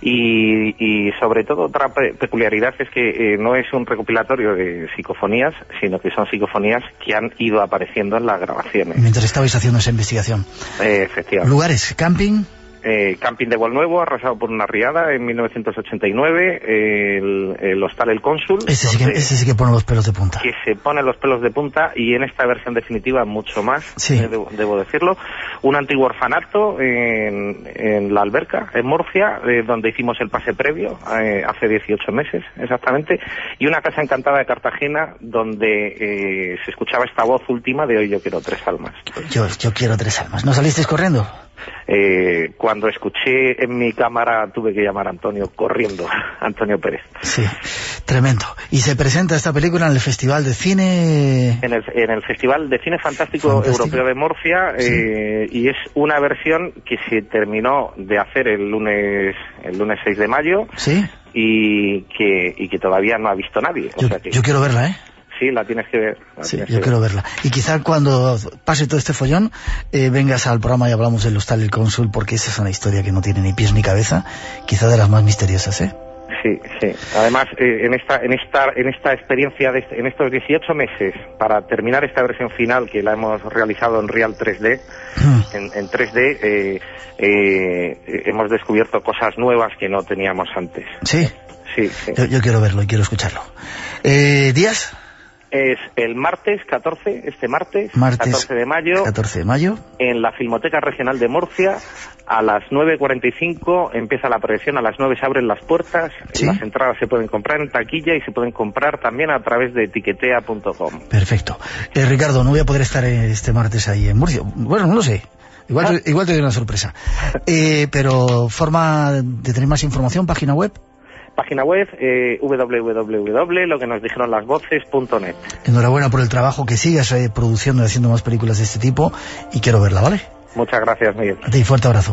H: Y, y sobre todo otra pe peculiaridad es que eh, no es un recopilatorio de psicofonías, sino que son psicofonías que han ido apareciendo en las grabaciones.
B: Mientras estabais haciendo esa investigación.
H: Eh, efectivamente.
B: ¿Lugares? ¿Camping?
H: Eh, camping de Bolnuevo, arrasado por una riada en mil novecientos ochenta y nueve, eh, el, el hostal El Cónsul.
B: Ese sí, que, ese sí que pone los pelos de punta.
H: Que se pone los pelos de punta, y en esta versión definitiva mucho más,
B: sí.
H: eh, debo, debo decirlo. Un antiguo orfanato en, en La Alberca, en Murcia, eh, donde hicimos el pase previo, eh, hace dieciocho meses exactamente, y una casa encantada de Cartagena, donde eh, se escuchaba esta voz última de Hoy yo quiero tres almas.
B: Yo, yo quiero tres almas. ¿No salisteis corriendo?
H: Eh, cuando escuché en mi cámara tuve que llamar a Antonio corriendo, Antonio Pérez.
B: Sí, tremendo. ¿Y se presenta esta película en el Festival de Cine...?
H: En el, en el Festival de Cine Fantástico, Fantástico. Europeo de Murcia, sí. eh, y es una versión que se terminó de hacer el lunes el lunes seis de mayo,
B: ¿sí?
H: y, que, y que todavía no ha visto nadie. O
B: yo,
H: sea que...
B: yo quiero verla, ¿eh?
H: Sí, la tienes que ver.
B: Sí, yo quiero verla. Y quizá cuando pase todo este follón, eh, vengas al programa y hablamos del hostal El Cónsul, porque esa es una historia que no tiene ni pies ni cabeza, quizá de las más misteriosas, ¿eh?
H: Sí, sí. Además, eh, en esta en esta en esta experiencia, de este, en estos dieciocho meses, para terminar esta versión final, que la hemos realizado en Real tres D, mm. en, en tres D, eh, eh, hemos descubierto cosas nuevas que no teníamos antes.
B: Sí.
H: Sí, sí.
B: Yo, yo quiero verlo y quiero escucharlo. Eh, ¿Días?
H: Es el martes catorce, este martes,
B: martes,
H: catorce de mayo,
B: catorce de mayo,
H: en la Filmoteca Regional de Murcia, a las nueve cuarenta y cinco empieza la proyección, a las nueve se abren las puertas, ¿sí? Las entradas se pueden comprar en taquilla y se pueden comprar también a través de etiquetea punto com.
B: Perfecto. Eh, Ricardo, no voy a poder estar este martes ahí en Murcia. Bueno, no lo sé. Igual, ah. te, igual te doy una sorpresa. Eh, pero, ¿forma de tener más información? ¿Página web?
H: Página web, eh, doble u doble u doble u punto lo que nos dijeron las voces punto net.
B: Enhorabuena por el trabajo, que sigas eh, produciendo y haciendo más películas de este tipo, y quiero verla, ¿vale?
H: Muchas gracias, Miguel.
B: A ti, fuerte abrazo.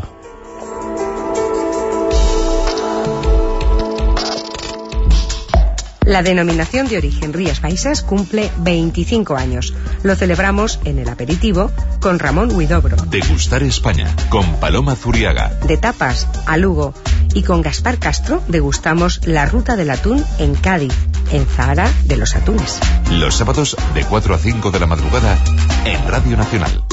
K: La denominación de origen Rías Baixas cumple veinticinco años. Lo celebramos en el aperitivo con Ramón Huidobro.
E: Degustar España con Paloma Zuriaga.
K: De tapas a Lugo. Y con Gaspar Castro degustamos la ruta del atún en Cádiz, en Zahara de los Atunes.
E: Los sábados de cuatro a cinco de la madrugada en Radio Nacional.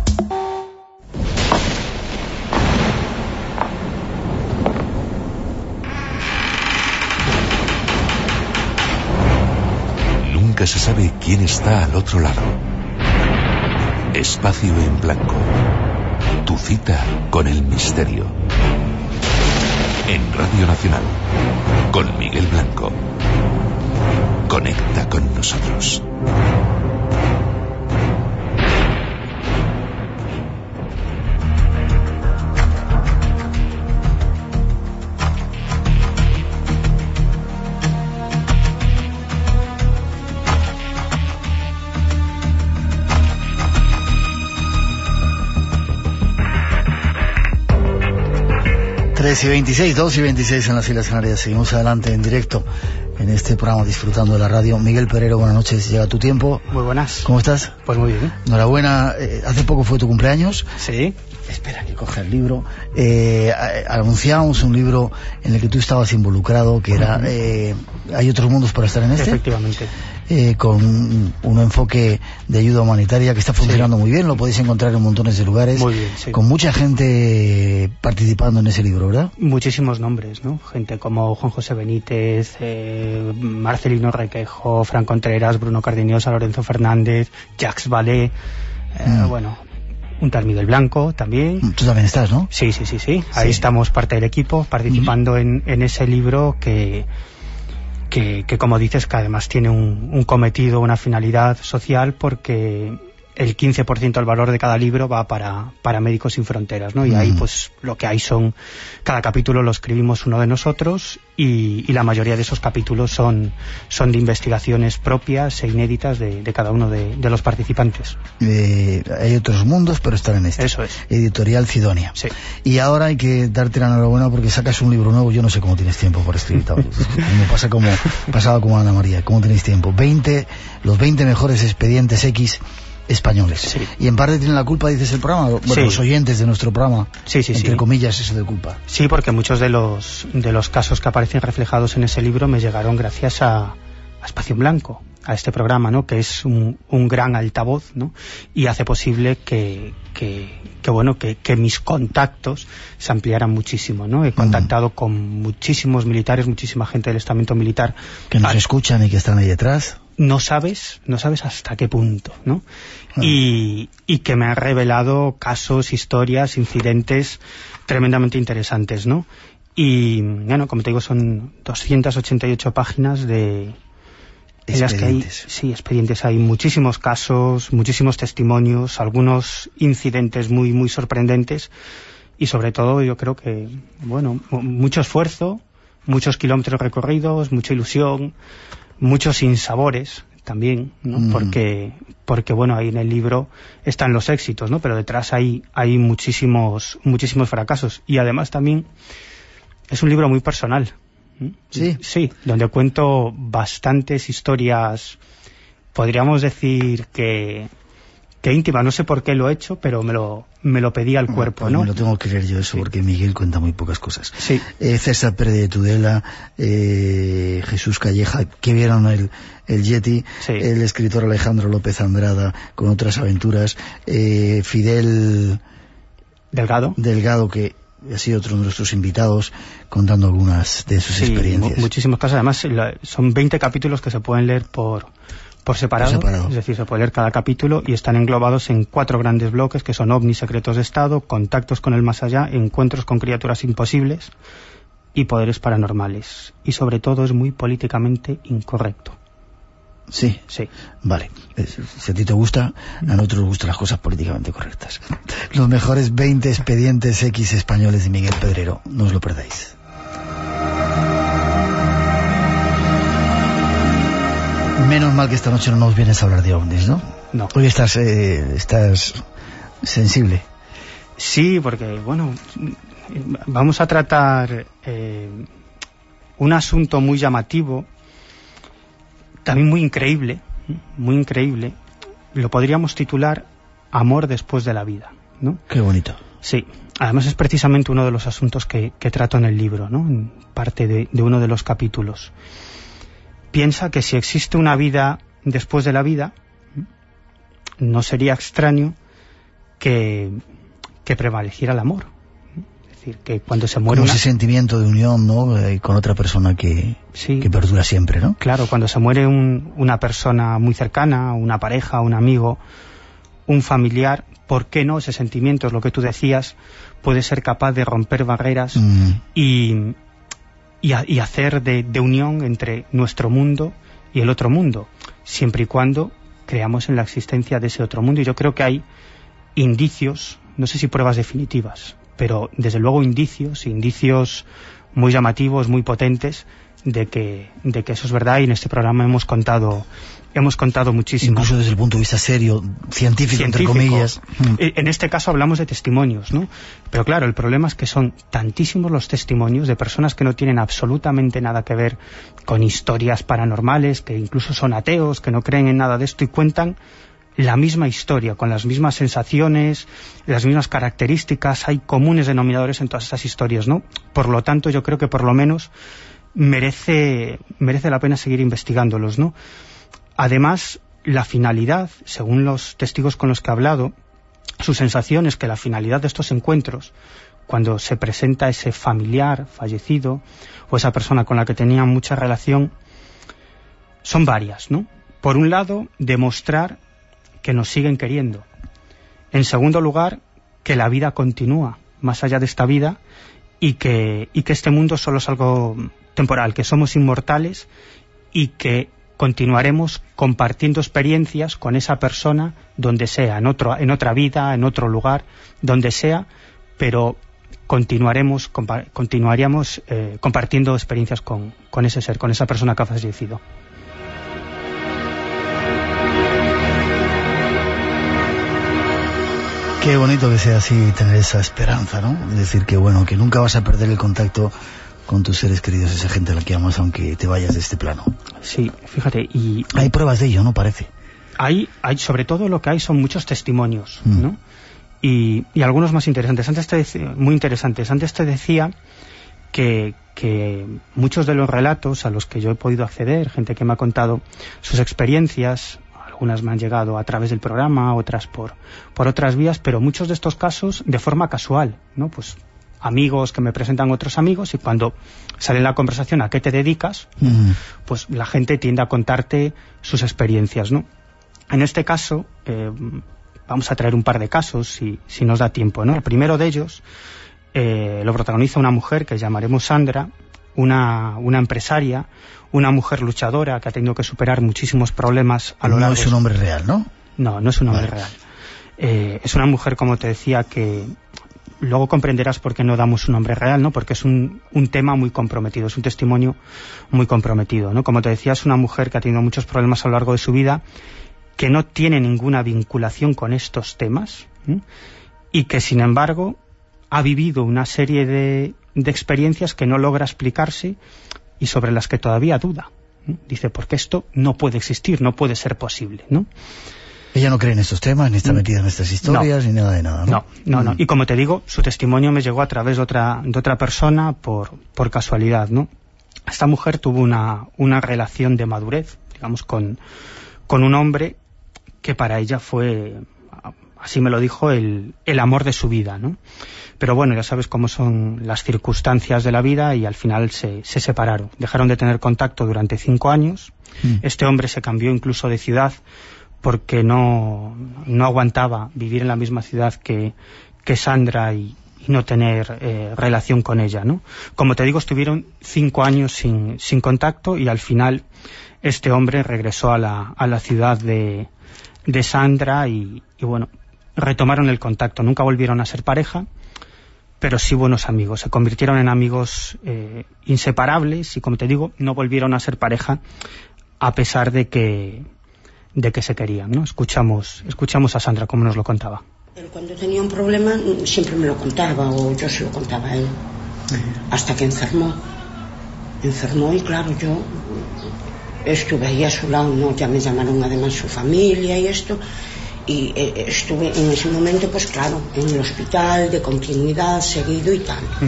E: Nunca se sabe quién está al otro lado. Espacio en blanco. Tu cita con el misterio. En Radio Nacional, con Miguel Blanco. Conecta con nosotros.
B: tres y veintiséis, dos y veintiséis en las Islas Canarias. Seguimos adelante en directo en este programa Disfrutando de la Radio. Miguel Pedrero, buenas noches, llega tu tiempo.
L: Muy buenas.
B: ¿Cómo estás?
L: Pues muy bien.
B: Enhorabuena, eh, hace poco fue tu cumpleaños.
L: Sí.
B: Espera que coja el libro. Eh, anunciábamos un libro en el que tú estabas involucrado, que era eh, ¿Hay otros mundos para estar en este?
L: Efectivamente.
B: Eh, con un enfoque de ayuda humanitaria que está funcionando sí. muy bien, lo podéis encontrar en montones de lugares.
L: Muy bien, sí.
B: Con mucha gente participando en ese libro, ¿verdad?
L: Muchísimos nombres, ¿no? Gente como Juan José Benítez, eh, Marcelino Requejo, Fran Contreras, Bruno Cardiniosa, Lorenzo Fernández, Jacques Vallée, eh, mm. bueno... un tal Miguel Blanco también.
B: Tú también estás, ¿no?
L: Sí, sí, sí, sí. Ahí sí. estamos parte del equipo participando uh-huh. en, en ese libro que, que, que, como dices, que además tiene un, un cometido, una finalidad social, porque el quince por ciento del valor de cada libro va para, para Médicos Sin Fronteras, ¿no? Y uh-huh. ahí pues lo que hay son, cada capítulo lo escribimos uno de nosotros y, y la mayoría de esos capítulos son, son de investigaciones propias e inéditas de, de cada uno de, de los participantes.
B: Eh, hay otros mundos, pero están en este.
L: Eso es.
B: Editorial Cidonia.
L: Sí.
B: Y ahora hay que darte la enhorabuena porque sacas un libro nuevo. Yo no sé cómo tienes tiempo por escribir. Me pasa como, pasaba como Ana María. ¿Cómo tenéis tiempo? veinte, los veinte mejores expedientes X españoles.
L: Sí.
B: Y en parte tienen la culpa, dices, el programa, bueno, sí. los oyentes de nuestro programa,
L: sí, sí,
B: entre
L: sí.
B: comillas, eso de culpa.
L: Sí, porque muchos de los de los casos que aparecen reflejados en ese libro me llegaron gracias a, a Espacio en Blanco, a este programa, ¿no? Que es un, un gran altavoz, ¿no? Y hace posible que, que, que bueno, que, que mis contactos se ampliaran muchísimo, ¿no? He contactado mm. con muchísimos militares, muchísima gente del estamento militar.
B: Que nos
L: a,
B: escuchan y que están ahí detrás.
L: No sabes, no sabes hasta qué punto, ¿no? Ah. Y, y que me han revelado casos, historias, incidentes tremendamente interesantes, ¿no? Y, bueno, como te digo, son doscientas ochenta y ocho páginas de... En las que hay, sí, expedientes, hay muchísimos casos, muchísimos testimonios, algunos incidentes muy, muy sorprendentes y sobre todo yo creo que, bueno, mucho esfuerzo, muchos kilómetros recorridos, mucha ilusión, muchos sinsabores también, ¿no? Mm. Porque, porque, bueno, ahí en el libro están los éxitos, ¿no? Pero detrás hay, hay muchísimos, muchísimos fracasos y además también es un libro muy personal.
B: Sí.
L: Sí, donde cuento bastantes historias, podríamos decir que, que íntimas, no sé por qué lo he hecho, pero me lo, me lo pedí al cuerpo,
B: pues
L: ¿no?
B: Me lo tengo que creer yo eso, sí. Porque Miguel cuenta muy pocas cosas.
L: Sí.
B: Eh, César Pérez de Tudela, eh, Jesús Calleja, que vieron el, el Yeti, sí. El escritor Alejandro López Andrada, con otras aventuras, eh, Fidel...
L: Delgado.
B: Delgado, que... ha sido otro de nuestros invitados contando algunas de sus sí, experiencias.
L: Muchísimas cosas, además son veinte capítulos que se pueden leer por, por, separado, por separado, es decir, se puede leer cada capítulo y están englobados en cuatro grandes bloques que son ovnis, secretos de Estado, contactos con el más allá, encuentros con criaturas imposibles y poderes paranormales. Y sobre todo es muy políticamente incorrecto.
B: Sí,
L: sí.
B: Vale. Si a ti te gusta, a nosotros nos gustan las cosas políticamente correctas. Los mejores veinte expedientes X españoles de Miguel Pedrero. No os lo perdáis. Menos mal que esta noche no nos vienes a hablar de ovnis, ¿no?
L: No.
B: Hoy estás, eh, estás sensible.
L: Sí, porque, bueno, vamos a tratar eh, un asunto muy llamativo, también muy increíble, muy increíble. Lo podríamos titular Amor después de la vida, ¿no?
B: Qué bonito.
L: Sí, además es precisamente uno de los asuntos que, que trato en el libro, ¿no? En parte de, de uno de los capítulos. Piensa que si existe una vida después de la vida, no sería extraño que, que prevaleciera el amor. Es decir, que cuando se muere
B: como
L: una...
B: ese sentimiento de unión, ¿no? Eh, con otra persona que,
L: sí.
B: que perdura siempre, ¿no?
L: Claro, cuando se muere un, una persona muy cercana, una pareja, un amigo, un familiar, ¿por qué no? Ese sentimiento, es lo que tú decías, puede ser capaz de romper barreras mm. y, y, a, y hacer de, de unión entre nuestro mundo y el otro mundo, siempre y cuando creamos en la existencia de ese otro mundo. Y yo creo que hay indicios, no sé si pruebas definitivas, pero desde luego indicios, indicios muy llamativos, muy potentes, de que, de que eso es verdad, y en este programa hemos contado hemos contado muchísimo.
B: Incluso desde el punto de vista serio, científico, científico. entre comillas.
L: En este caso hablamos de testimonios, ¿no? Pero claro, el problema es que son tantísimos los testimonios de personas que no tienen absolutamente nada que ver con historias paranormales, que incluso son ateos, que no creen en nada de esto, y cuentan la misma historia, con las mismas sensaciones, las mismas características. Hay comunes denominadores en todas esas historias, ¿no? Por lo tanto, yo creo que por lo menos merece, merece la pena seguir investigándolos, ¿no? Además, la finalidad, según los testigos con los que he hablado, su sensación es que la finalidad de estos encuentros, cuando se presenta ese familiar fallecido o esa persona con la que tenían mucha relación, son varias, ¿no? Por un lado, demostrar que nos siguen queriendo. En segundo lugar, que la vida continúa más allá de esta vida, y que, y que este mundo solo es algo temporal, que somos inmortales y que continuaremos compartiendo experiencias con esa persona donde sea, en, otro, en otra vida, en otro lugar, donde sea, pero continuaremos, compa continuaríamos eh, compartiendo experiencias con, con ese ser, con esa persona que ha fallecido.
B: Qué bonito que sea así, tener esa esperanza, ¿no? Es decir, que bueno, que nunca vas a perder el contacto con tus seres queridos, esa gente a la que amas, aunque te vayas de este plano.
L: Sí, fíjate, y...
B: hay pruebas de ello, ¿no? Parece.
L: Hay, hay sobre todo lo que hay son muchos testimonios, mm. ¿no? Y, y algunos más interesantes. Antes te decía, muy interesantes. Antes te decía que, que muchos de los relatos a los que yo he podido acceder, gente que me ha contado sus experiencias, algunas me han llegado a través del programa, otras por, por otras vías, pero muchos de estos casos de forma casual, ¿no? Pues amigos que me presentan otros amigos, y cuando sale la conversación a qué te dedicas, mm. pues la gente tiende a contarte sus experiencias, ¿no? En este caso, eh, vamos a traer un par de casos, si, si nos da tiempo, ¿no? El primero de ellos eh, lo protagoniza una mujer que llamaremos Sandra, una, una empresaria, una mujer luchadora que ha tenido que superar muchísimos problemas a lo largo.
B: No es un hombre real, ¿no?
L: No, no es un hombre vale. real. Eh, es una mujer, como te decía, que luego comprenderás por qué no damos un nombre real, ¿no? Porque es un, un tema muy comprometido, es un testimonio muy comprometido, ¿no? Como te decía, es una mujer que ha tenido muchos problemas a lo largo de su vida, que no tiene ninguna vinculación con estos temas, ¿eh? Y que, sin embargo, ha vivido una serie de, de experiencias que no logra explicarse y sobre las que todavía duda, ¿eh? Dice, porque esto no puede existir, no puede ser posible, ¿no?
B: Ella no cree en estos temas, ni está metida en estas historias, no, ni nada de nada, ¿no?
L: No, no, mm. no. Y como te digo, su testimonio me llegó a través de otra, de otra persona por, por casualidad, ¿no? Esta mujer tuvo una, una relación de madurez, digamos, con, con un hombre que para ella fue, así me lo dijo, el, el amor de su vida, ¿no? Pero bueno, ya sabes cómo son las circunstancias de la vida, y al final se, se separaron. Dejaron de tener contacto durante cinco años. Mm. Este hombre se cambió incluso de ciudad porque no, no aguantaba vivir en la misma ciudad que, que Sandra y, y no tener eh, relación con ella, ¿no? Como te digo, estuvieron cinco años sin, sin contacto, y al final este hombre regresó a la, a la ciudad de, de Sandra y, y bueno, retomaron el contacto. Nunca volvieron a ser pareja, pero sí buenos amigos. Se convirtieron en amigos eh, inseparables, y como te digo, no volvieron a ser pareja a pesar de que de que se querían, ¿no? Escuchamos, escuchamos a Sandra cómo nos lo contaba.
M: Él, cuando tenía un problema, siempre me lo contaba, o yo se lo contaba a él, hasta que enfermó. Enfermó y claro, yo estuve ahí a su lado, ¿no? Ya me llamaron además su familia y esto, y eh, estuve en ese momento, pues claro, en el hospital, de continuidad, seguido y tal. Uh-huh.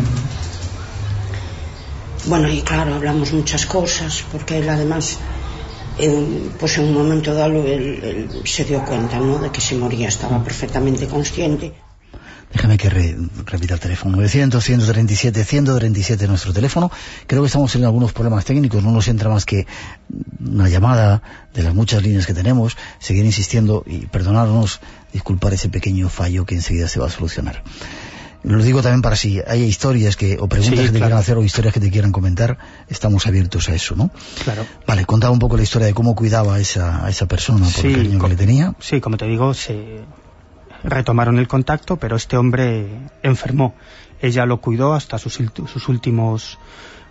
M: Bueno, y claro, hablamos muchas cosas, porque él además... En, pues en un momento dado él, él se dio cuenta, ¿no?, de que se moría, estaba perfectamente consciente.
B: Déjame que re, repita el teléfono, novecientos, ciento treinta y siete, ciento treinta y siete nuestro teléfono. Creo que estamos en algunos problemas técnicos, no nos entra más que una llamada de las muchas líneas que tenemos. Seguir insistiendo y perdonarnos, disculpar ese pequeño fallo que enseguida se va a solucionar. Lo digo también para si hay historias que o preguntas sí, que te claro. quieran hacer o historias que te quieran comentar, estamos abiertos a eso, ¿no?
L: Claro.
B: Vale, contaba un poco la historia de cómo cuidaba a esa, a esa persona por sí, el cariño que le tenía.
L: Sí, como te digo, se retomaron el contacto, pero este hombre enfermó. Ella lo cuidó hasta sus, sus últimos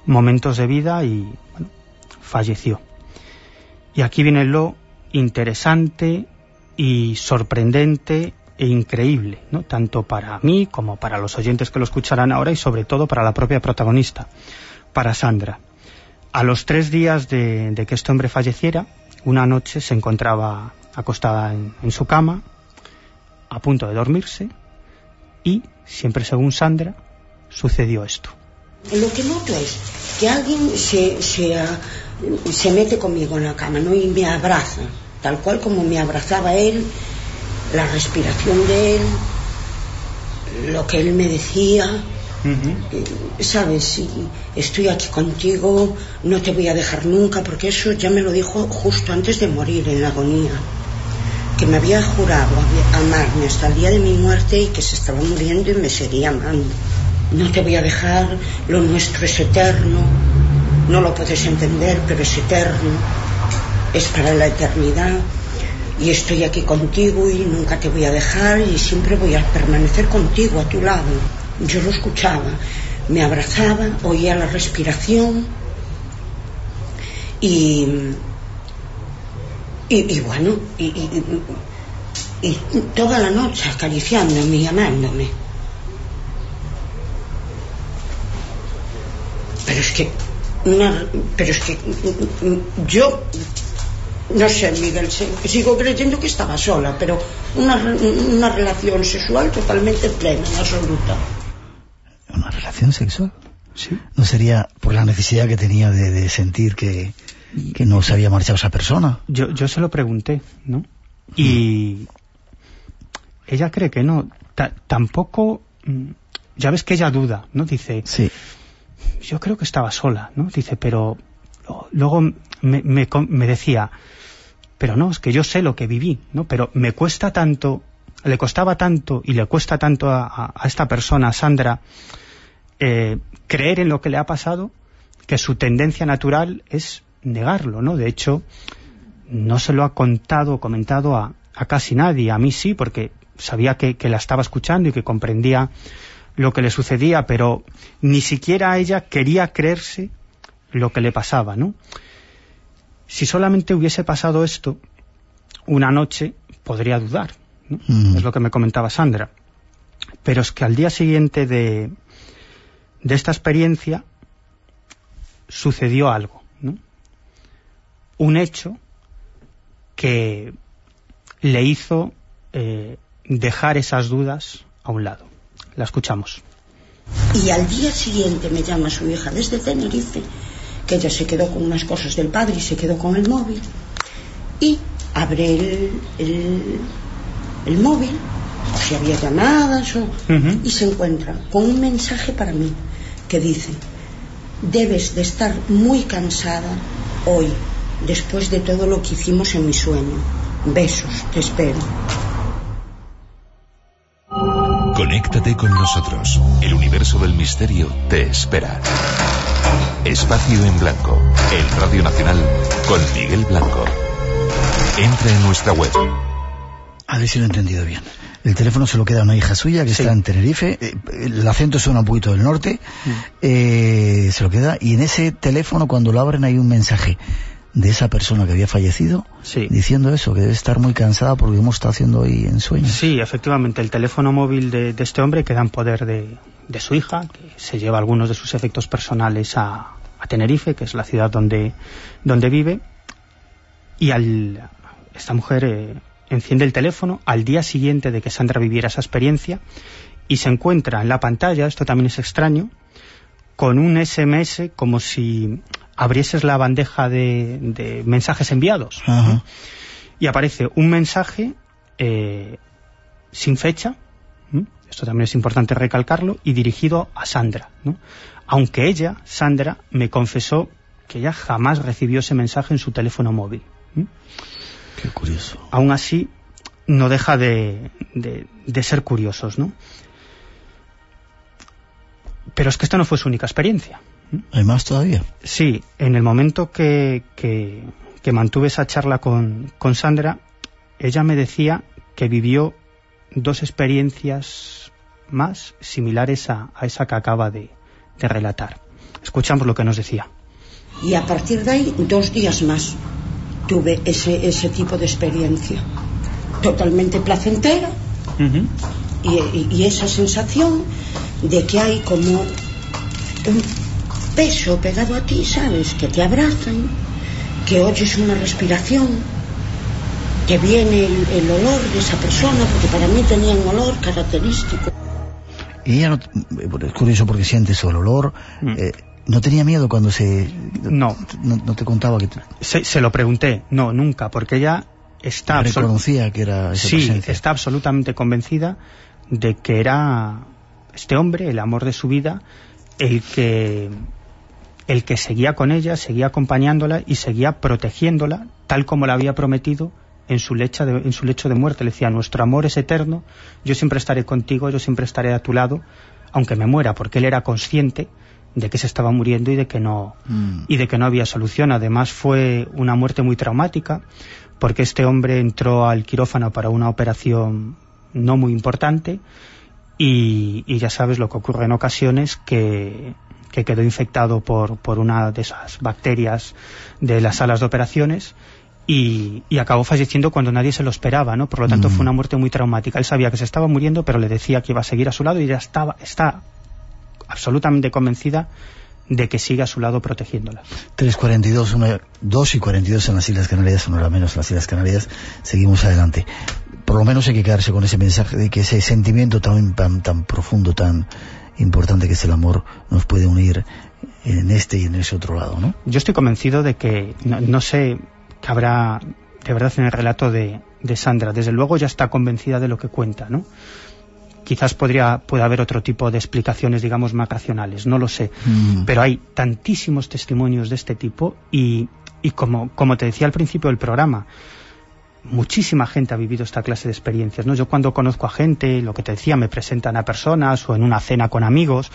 L: momentos de vida y bueno, falleció. Y aquí viene lo interesante y sorprendente e increíble, ¿no? Tanto para mí como para los oyentes que lo escucharán ahora y sobre todo para la propia protagonista, para Sandra. A los tres días de, de que este hombre falleciera, una noche se encontraba acostada en, en su cama, a punto de dormirse, y, siempre según Sandra, sucedió esto.
M: Lo que noto es que alguien se, se, se mete conmigo en la cama, ¿no? Y me abraza, tal cual como me abrazaba él, la respiración de él, lo que él me decía. Uh-huh. Sabes, estoy aquí contigo, no te voy a dejar nunca, porque eso ya me lo dijo justo antes de morir, en la agonía, que me había jurado amarme hasta el día de mi muerte y que se estaba muriendo y me seguía amando. No te voy a dejar, lo nuestro es eterno, no lo puedes entender, pero es eterno, es para la eternidad, y estoy aquí contigo y nunca te voy a dejar y siempre voy a permanecer contigo, a tu lado. Yo lo escuchaba, me abrazaba, oía la respiración y y, y bueno y, y, y toda la noche acariciándome y amándome. Pero es que una, pero es que yo no sé, Miguel, sigo creyendo que estaba sola, pero una, una relación sexual totalmente plena, absoluta.
B: ¿Una relación sexual?
L: Sí.
B: ¿No sería por la necesidad que tenía de, de sentir que, que no se había marchado esa persona?
L: Yo, yo se lo pregunté, ¿no? Y ella cree que no. Ta- tampoco... Ya ves que ella duda, ¿no? Dice...
B: Sí.
L: Yo creo que estaba sola, ¿no? Dice, pero... Luego me, me, me decía... Pero no, es que yo sé lo que viví, ¿no? Pero me cuesta tanto... Le costaba tanto y le cuesta tanto a, a, a esta persona, a Sandra... Eh, creer en lo que le ha pasado, que su tendencia natural es negarlo, ¿no? De hecho, no se lo ha contado o comentado a, a casi nadie. A mí sí, porque sabía que, que la estaba escuchando y que comprendía lo que le sucedía, pero ni siquiera ella quería creerse lo que le pasaba, ¿no? Si solamente hubiese pasado esto una noche, podría dudar, ¿no? Mm. Es lo que me comentaba Sandra. Pero es que al día siguiente de... de esta experiencia sucedió algo, ¿no? Un hecho que le hizo eh, dejar esas dudas a un lado. La escuchamos.
M: Y al día siguiente me llama su hija desde Tenerife, que ella se quedó con unas cosas del padre y se quedó con el móvil, y abre el, el, el móvil, o si había llamadas o, uh-huh. y se encuentra con un mensaje para mí que dice: debes de estar muy cansada hoy, después de todo lo que hicimos en mi sueño. Besos, te espero.
E: Conéctate con nosotros. El universo del misterio te espera. Espacio en Blanco, en Radio Nacional, con Miguel Blanco. Entra en nuestra web.
B: A ver si lo he entendido bien. El teléfono se lo queda a una hija suya que sí. está en Tenerife. Eh, el acento suena un poquito del norte. Mm. Eh, se lo queda. Y en ese teléfono, cuando lo abren, hay un mensaje de esa persona que había fallecido,
L: sí.
B: diciendo eso, que debe estar muy cansada porque hemos estado haciendo hoy en sueños.
L: Sí, efectivamente. El teléfono móvil de, de este hombre queda en poder de, de su hija, que se lleva algunos de sus efectos personales a, a Tenerife, que es la ciudad donde, donde vive. Y al, esta mujer... Eh, enciende el teléfono al día siguiente de que Sandra viviera esa experiencia y se encuentra en la pantalla, esto también es extraño, con un ese eme ese como si abrieses la bandeja de, de mensajes enviados.
B: Uh-huh.
L: Y aparece un mensaje eh, sin fecha, ¿no? Esto también es importante recalcarlo, y dirigido a Sandra, ¿no? Aunque ella, Sandra, me confesó que ella jamás recibió ese mensaje en su teléfono móvil, ¿no?
B: Qué curioso.
L: Aún así, no deja de, de, de ser curiosos, ¿no? Pero es que esta no fue su única experiencia.
B: ¿Hay más todavía?
L: Sí, en el momento que, que, que mantuve esa charla con, con Sandra, ella me decía que vivió dos experiencias más similares a, a esa que acaba de, de relatar. Escuchamos lo que nos decía.
M: Y a partir de ahí, dos días más, tuve ese, ese tipo de experiencia. Totalmente placentera. Uh-huh. y, y, y esa sensación de que hay como un peso pegado a ti, ¿sabes? Que te abrazan, que oyes una respiración, que viene el, el olor de esa persona, porque para mí tenía un olor característico.
B: Y ella, no, es curioso porque sientes el olor, mm. eh, ¿no tenía miedo cuando se...
L: No.
B: No, no te contaba que... Te...
L: Se, se lo pregunté, no, nunca, porque ella está...
B: Reconocía que era esa
L: sí,
B: presencia.
L: Está absolutamente convencida de que era este hombre, el amor de su vida, el que... el que seguía con ella, seguía acompañándola y seguía protegiéndola, tal como la había prometido en su, lecho de, en su lecho de muerte. Le decía, nuestro amor es eterno, yo siempre estaré contigo, yo siempre estaré a tu lado, aunque me muera, porque él era consciente de que se estaba muriendo y de que no, mm. y de que no había solución. Además fue una muerte muy traumática, porque este hombre entró al quirófano para una operación no muy importante, y, y ya sabes lo que ocurre en ocasiones, que... que quedó infectado por, por una de esas bacterias de las salas de operaciones y, y acabó falleciendo cuando nadie se lo esperaba, ¿no? Por lo tanto, mm. fue una muerte muy traumática. Él sabía que se estaba muriendo, pero le decía que iba a seguir a su lado y ya estaba, está absolutamente convencida de que sigue a su lado protegiéndola.
B: tres cuarenta y dos, dos y cuarenta y dos en las Islas Canarias, una hora menos en las Islas Canarias. Seguimos adelante. Por lo menos hay que quedarse con ese mensaje de que ese sentimiento tan, tan, tan profundo, tan importante que es el amor, nos puede unir en este y en ese otro lado, ¿no?
L: Yo estoy convencido de que, no, no sé qué habrá de verdad en el relato de, de Sandra. Desde luego ya está convencida de lo que cuenta, ¿no? Quizás podría, pueda haber otro tipo de explicaciones, digamos, más racionales, no lo sé. Mm. Pero hay tantísimos testimonios de este tipo y, y como, como te decía al principio del programa, muchísima gente ha vivido esta clase de experiencias, ¿no? Yo cuando conozco a gente, lo que te decía, me presentan a personas o en una cena con amigos,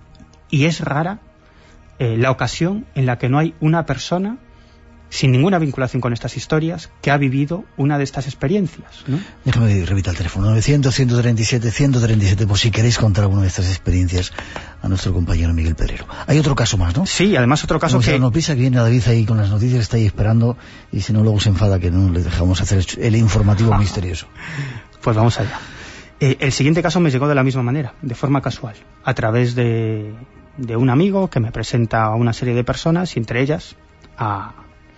L: y es rara eh, la ocasión en la que no hay una persona sin ninguna vinculación con estas historias que ha vivido una de estas experiencias, ¿no?
B: Déjame repetir el teléfono, novecientos, ciento treinta y siete, ciento treinta y siete, por si queréis contar alguna de estas experiencias a nuestro compañero Miguel Pedrero. Hay otro caso más, ¿no?
L: Sí, además otro caso. Como que...
B: nos pisa que viene David ahí con las noticias, está ahí esperando, y si no luego se enfada que no le dejamos hacer el informativo ah. misterioso.
L: Pues vamos allá. Eh, el siguiente caso me llegó de la misma manera, de forma casual, a través de, de un amigo que me presenta a una serie de personas, y entre ellas a...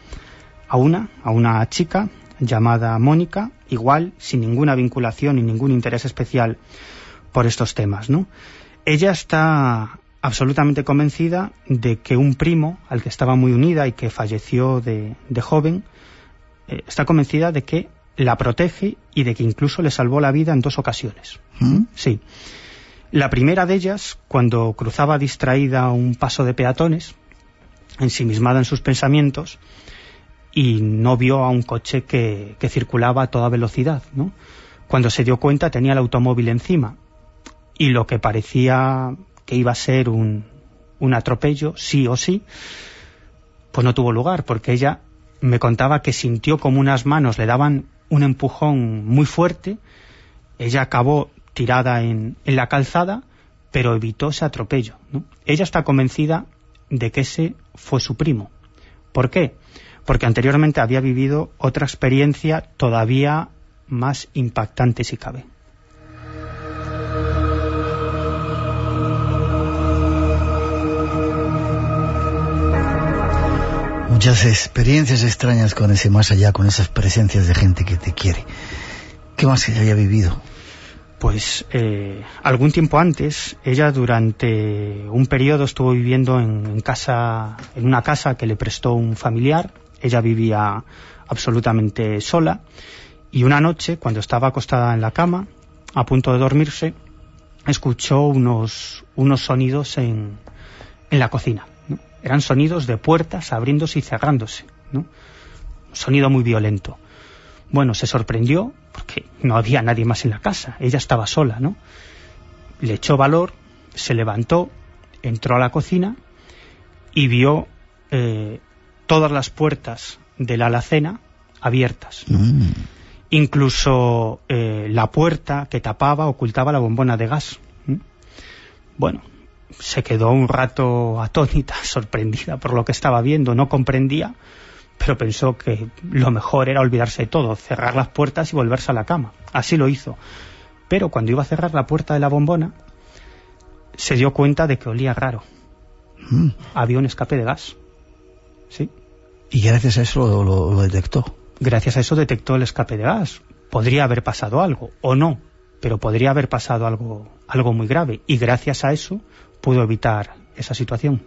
L: a una, a una chica llamada Mónica, igual, sin ninguna vinculación y ningún interés especial por estos temas, ¿no? Ella está absolutamente convencida de que un primo, al que estaba muy unida y que falleció de, de joven, eh, está convencida de que la protege y de que incluso le salvó la vida en dos ocasiones. ¿Mm? Sí. La primera de ellas, cuando cruzaba distraída un paso de peatones, ensimismada en sus pensamientos, y no vio a un coche que, que circulaba a toda velocidad, ¿no? Cuando se dio cuenta tenía el automóvil encima, y lo que parecía que iba a ser un, un atropello, sí o sí, pues no tuvo lugar, porque ella me contaba que sintió como unas manos le daban un empujón muy fuerte. Ella acabó tirada en, en la calzada, pero evitó ese atropello, ¿no? Ella está convencida de que ese fue su primo. ¿Por qué? Porque anteriormente había vivido otra experiencia todavía más impactante, si cabe.
B: Muchas experiencias extrañas con ese más allá, con esas presencias de gente que te quiere. ¿Qué más se había vivido?
L: Pues eh, algún tiempo antes, ella durante un periodo estuvo viviendo en, en casa, en una casa que le prestó un familiar. Ella vivía absolutamente sola, y una noche, cuando estaba acostada en la cama, a punto de dormirse, escuchó unos, unos sonidos en, en la cocina, ¿no? Eran sonidos de puertas abriéndose y cerrándose, ¿no? Un sonido muy violento. Bueno, se sorprendió porque no había nadie más en la casa, ella estaba sola, ¿no? Le echó valor, se levantó, entró a la cocina y vio eh, todas las puertas de la alacena abiertas. Mm. Incluso eh, la puerta que tapaba, ocultaba la bombona de gas. ¿Mm? Bueno, se quedó un rato atónita, sorprendida por lo que estaba viendo, no comprendía, pero pensó que lo mejor era olvidarse de todo, cerrar las puertas y volverse a la cama. Así lo hizo. Pero cuando iba a cerrar la puerta de la bombona, se dio cuenta de que olía raro. Mm. Había un escape de gas. ¿Sí?
B: Y gracias a eso lo, lo, lo detectó.
L: Gracias a eso detectó el escape de gas. Podría haber pasado algo, o no, pero podría haber pasado algo, algo muy grave. Y gracias a eso pudo evitar esa situación.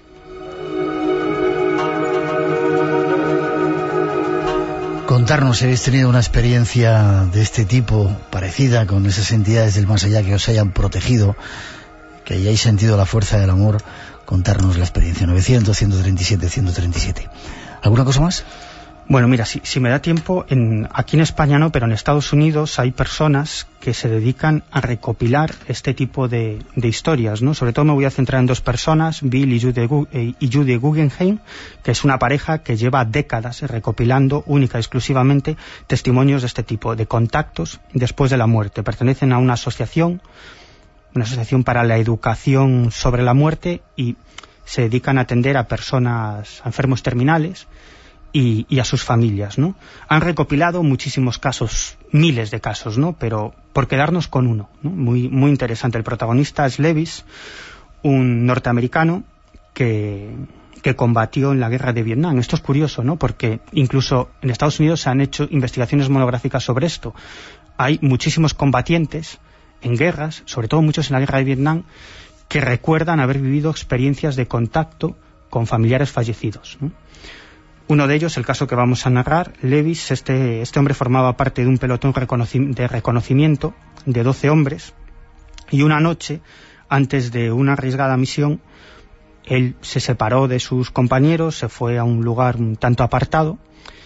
B: Contarnos si habéis tenido una experiencia de este tipo, parecida con esas entidades del más allá que os hayan protegido, que hayáis sentido la fuerza del amor, contarnos la experiencia. novecientos, ciento treinta y siete, ciento treinta y siete. ¿Alguna cosa más?
L: Bueno, mira, si, si me da tiempo, en, aquí en España no, pero en Estados Unidos hay personas que se dedican a recopilar este tipo de, de historias, ¿no? Sobre todo me voy a centrar en dos personas, Bill y Judy, eh, y Judy Guggenheim, que es una pareja que lleva décadas recopilando única y exclusivamente testimonios de este tipo, de contactos después de la muerte. Pertenecen a una asociación, una asociación para la educación sobre la muerte, y se dedican a atender a personas, a enfermos terminales, Y, y a sus familias, ¿no? Han recopilado muchísimos casos, miles de casos, ¿no? Pero por quedarnos con uno, ¿no? Muy, muy interesante. El protagonista es Lewis, un norteamericano que, que combatió en la guerra de Vietnam. Esto es curioso, ¿no? Porque incluso en Estados Unidos se han hecho investigaciones monográficas sobre esto. Hay muchísimos combatientes en guerras, sobre todo muchos en la guerra de Vietnam, que recuerdan haber vivido experiencias de contacto con familiares fallecidos, ¿no? Uno de ellos, el caso que vamos a narrar, Lewis, este, este hombre formaba parte de un pelotón reconoci- de reconocimiento de doce hombres, y una noche, antes de una arriesgada misión, él se separó de sus compañeros, se fue a un lugar un tanto apartado,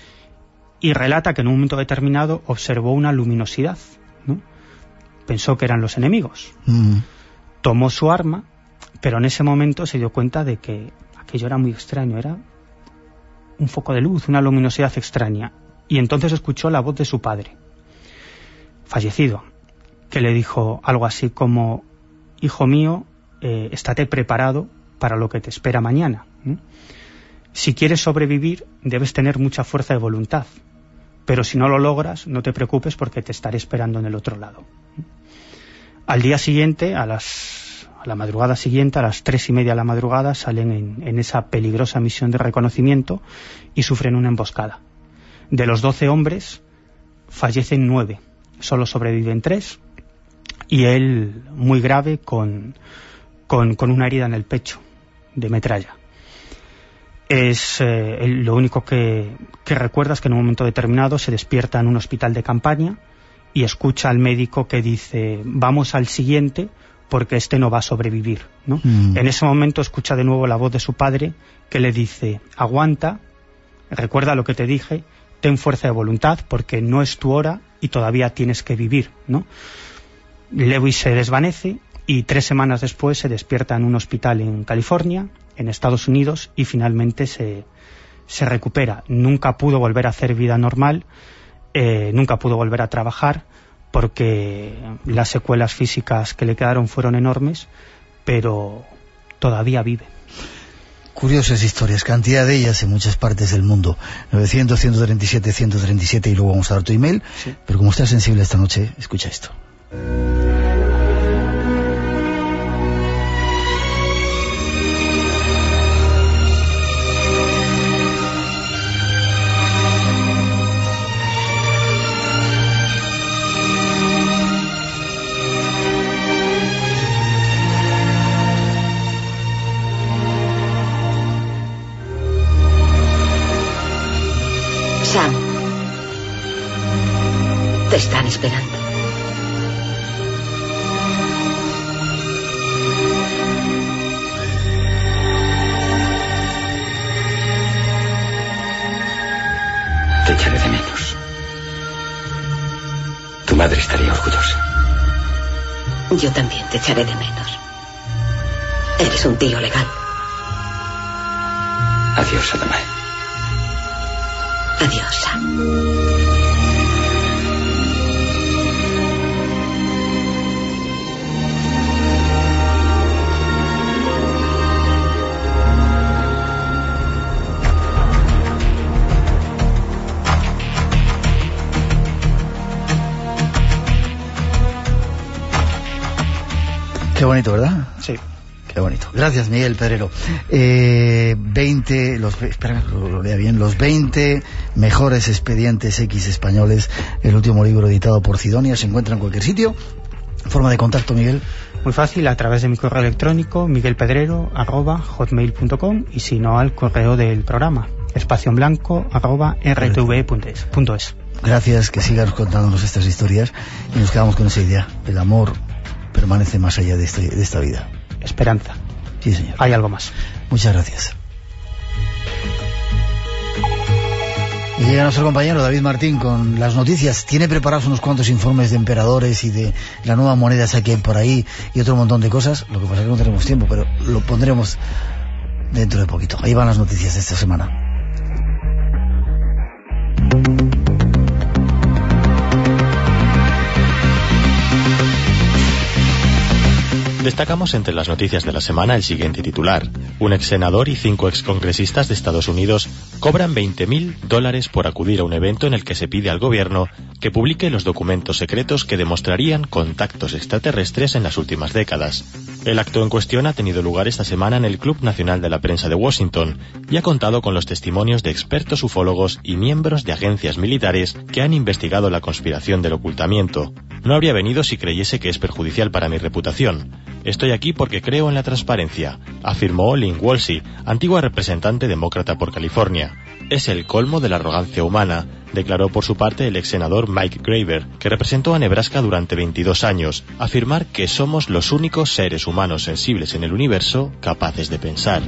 L: y relata que en un momento determinado observó una luminosidad, ¿no? Pensó que eran los enemigos. Mm. Tomó su arma, pero en ese momento se dio cuenta de que aquello era muy extraño, era un foco de luz, una luminosidad extraña. Y entonces escuchó la voz de su padre, fallecido, que le dijo algo así como: hijo mío, eh, estate preparado para lo que te espera mañana. ¿Mm? Si quieres sobrevivir, debes tener mucha fuerza de voluntad, pero si no lo logras, no te preocupes porque te estaré esperando en el otro lado. ¿Mm? Al día siguiente, a las a la madrugada siguiente, a las tres y media de la madrugada, salen en, en esa peligrosa misión de reconocimiento y sufren una emboscada. De los doce hombres, fallecen nueve, solo sobreviven tres, y él muy grave con, con, con una herida en el pecho de metralla. Es eh, él, lo único que, que recuerda es que en un momento determinado se despierta en un hospital de campaña y escucha al médico que dice: vamos al siguiente, porque este no va a sobrevivir, ¿no? Mm. En ese momento escucha de nuevo la voz de su padre, que le dice: aguanta, recuerda lo que te dije, ten fuerza de voluntad, porque no es tu hora y todavía tienes que vivir, ¿no? Lewis se desvanece y tres semanas después se despierta en un hospital en California, en Estados Unidos, y finalmente se, se recupera. Nunca pudo volver a hacer vida normal, eh, nunca pudo volver a trabajar, porque las secuelas físicas que le quedaron fueron enormes, pero todavía vive.
B: Curiosas historias, cantidad de ellas en muchas partes del mundo. novecientos, ciento treinta y siete, ciento treinta y siete, y luego vamos a dar tu email. Sí. Pero como estás sensible esta noche, escucha esto.
N: Sam, te están esperando.
O: Te echaré de menos. Tu madre estaría orgullosa.
N: Yo también te echaré de menos. Eres un tío legal.
O: Adiós, Adamae.
N: Adiós, Sam.
B: Qué bonito, ¿verdad?
L: Sí.
B: Qué bonito. Gracias, Miguel Pedrero. Eh, veinte, los, espera, lo, lo lea bien, los veinte mejores expedientes X españoles, el último libro editado por Sidonia, se encuentra en cualquier sitio. ¿Forma de contacto, Miguel?
L: Muy fácil, a través de mi correo electrónico, miguelpedrero arroba hotmail punto com, y si no, al correo del programa, espacio en blanco arroba r t v punto es.
B: Gracias, que sigas contándonos estas historias y nos quedamos con esa idea. El amor permanece más allá de, este, de esta vida.
L: Esperanza.
B: Sí, señor.
L: Hay algo más.
B: Muchas gracias. Y llega nuestro compañero David Martín con las noticias. Tiene preparados unos cuantos informes de emperadores y de la nueva moneda esa que hay por ahí y otro montón de cosas. Lo que pasa es que no tenemos tiempo, pero lo pondremos dentro de poquito. Ahí van las noticias de esta semana.
P: Destacamos entre las noticias de la semana el siguiente titular. Un ex senador y cinco excongresistas de Estados Unidos cobran veinte mil dólares por acudir a un evento en el que se pide al gobierno que publique los documentos secretos que demostrarían contactos extraterrestres en las últimas décadas. El acto en cuestión ha tenido lugar esta semana en el Club Nacional de la Prensa de Washington y ha contado con los testimonios de expertos ufólogos y miembros de agencias militares que han investigado la conspiración del ocultamiento. No habría venido si creyese que es perjudicial para mi reputación. Estoy aquí porque creo en la transparencia, afirmó Lynn Woolsey, antigua representante demócrata por California. Es el colmo de la arrogancia humana, declaró por su parte el ex senador Mike Graver, que representó a Nebraska durante veintidós años, afirmar que somos los únicos seres humanos sensibles en el universo capaces de pensar.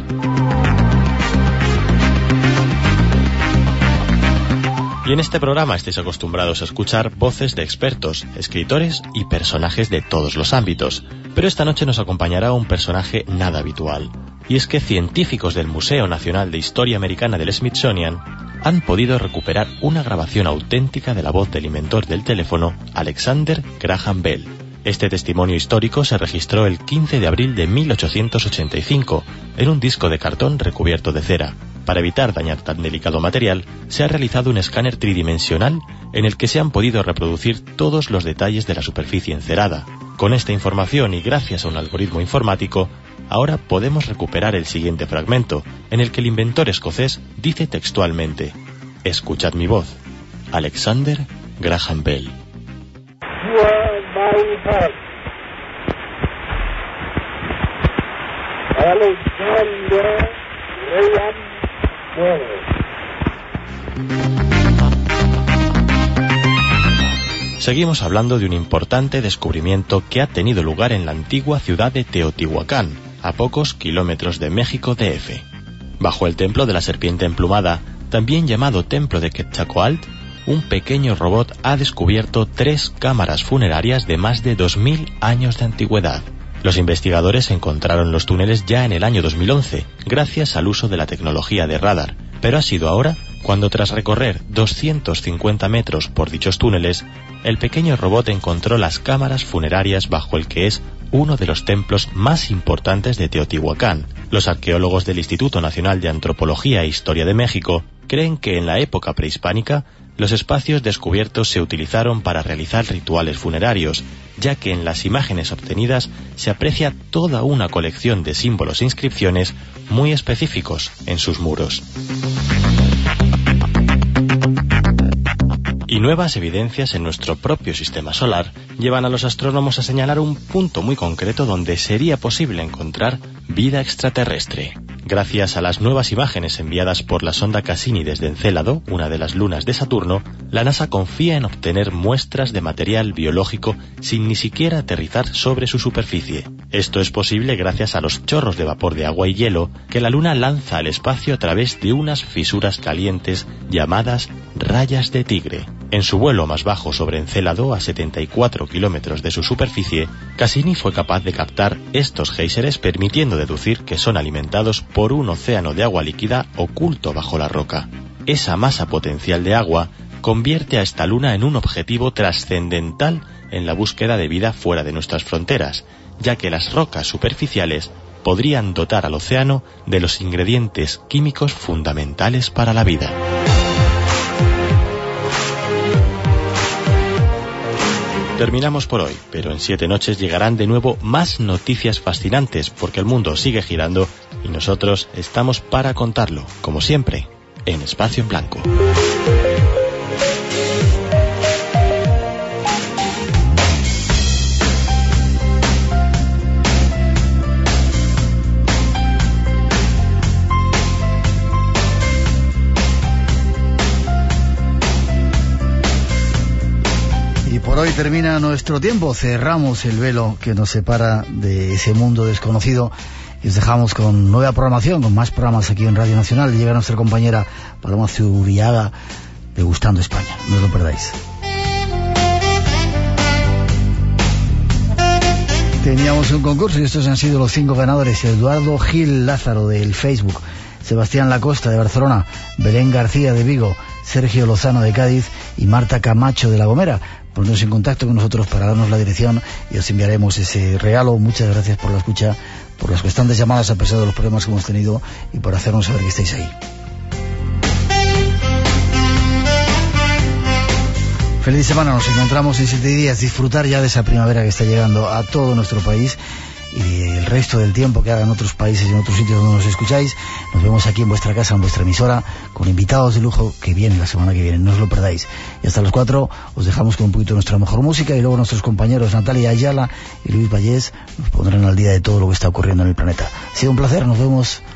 P: Y en este programa estáis acostumbrados a escuchar voces de expertos, escritores y personajes de todos los ámbitos. Pero esta noche nos acompañará un personaje nada habitual. Y es que científicos del Museo Nacional de Historia Americana del Smithsonian han podido recuperar una grabación auténtica de la voz del inventor del teléfono, Alexander Graham Bell. Este testimonio histórico se registró el quince de abril de mil ochocientos ochenta y cinco en un disco de cartón recubierto de cera. Para evitar dañar tan delicado material, se ha realizado un escáner tridimensional en el que se han podido reproducir todos los detalles de la superficie encerada. Con esta información y gracias a un algoritmo informático, ahora podemos recuperar el siguiente fragmento, en el que el inventor escocés dice textualmente: «Escuchad mi voz, Alexander Graham Bell».
Q: You are my heart, Alexander Graham Bell.
P: Seguimos hablando de un importante descubrimiento que ha tenido lugar en la antigua ciudad de Teotihuacán, a pocos kilómetros de México D F. Bajo el templo de la serpiente emplumada, también llamado templo de Quetzalcóatl, un pequeño robot ha descubierto tres cámaras funerarias de más de dos mil años de antigüedad. Los investigadores encontraron los túneles ya en el año dos mil once, gracias al uso de la tecnología de radar, pero ha sido ahora cuando, tras recorrer doscientos cincuenta metros por dichos túneles, el pequeño robot encontró las cámaras funerarias bajo el que es uno de los templos más importantes de Teotihuacán. Los arqueólogos del Instituto Nacional de Antropología e Historia de México creen que en la época prehispánica los espacios descubiertos se utilizaron para realizar rituales funerarios, ya que en las imágenes obtenidas se aprecia toda una colección de símbolos e inscripciones muy específicos en sus muros. Y nuevas evidencias en nuestro propio sistema solar llevan a los astrónomos a señalar un punto muy concreto donde sería posible encontrar vida extraterrestre. Gracias a las nuevas imágenes enviadas por la sonda Cassini desde Encélado, una de las lunas de Saturno, la NASA confía en obtener muestras de material biológico sin ni siquiera aterrizar sobre su superficie. Esto es posible gracias a los chorros de vapor de agua y hielo que la Luna lanza al espacio a través de unas fisuras calientes llamadas rayas de tigre. En su vuelo más bajo sobre Encélado, a setenta y cuatro kilómetros de su superficie, Cassini fue capaz de captar estos géiseres, permitiendo deducir que son alimentados por un océano de agua líquida oculto bajo la roca. Esa masa potencial de agua convierte a esta luna en un objetivo trascendental en la búsqueda de vida fuera de nuestras fronteras, ya que las rocas superficiales podrían dotar al océano de los ingredientes químicos fundamentales para la vida. Terminamos por hoy, pero en siete noches llegarán de nuevo más noticias fascinantes, porque el mundo sigue girando y nosotros estamos para contarlo, como siempre, en Espacio en Blanco.
B: Por hoy termina nuestro tiempo, cerramos el velo que nos separa de ese mundo desconocido y os dejamos con nueva programación, con más programas aquí en Radio Nacional. Llega nuestra compañera Paloma Zuriaga degustando España, no os lo perdáis. Teníamos un concurso y estos han sido los cinco ganadores: Eduardo Gil Lázaro del Facebook, Sebastián Lacosta de Barcelona, Belén García de Vigo, Sergio Lozano de Cádiz y Marta Camacho de La Gomera. Ponernos en contacto con nosotros para darnos la dirección y os enviaremos ese regalo. Muchas gracias por la escucha, por las constantes llamadas a pesar de los problemas que hemos tenido y por hacernos saber que estáis ahí. Feliz semana, nos encontramos en siete días. Disfrutar ya de esa primavera que está llegando a todo nuestro país y el resto del tiempo que haga en otros países y en otros sitios donde nos escucháis. Nos vemos aquí en vuestra casa, en vuestra emisora, con invitados de lujo que vienen la semana que viene, no os lo perdáis. Y hasta las cuatro os dejamos con un poquito de nuestra mejor música y luego nuestros compañeros Natalia Ayala y Luis Vallés nos pondrán al día de todo lo que está ocurriendo en el planeta. Ha sido un placer, nos vemos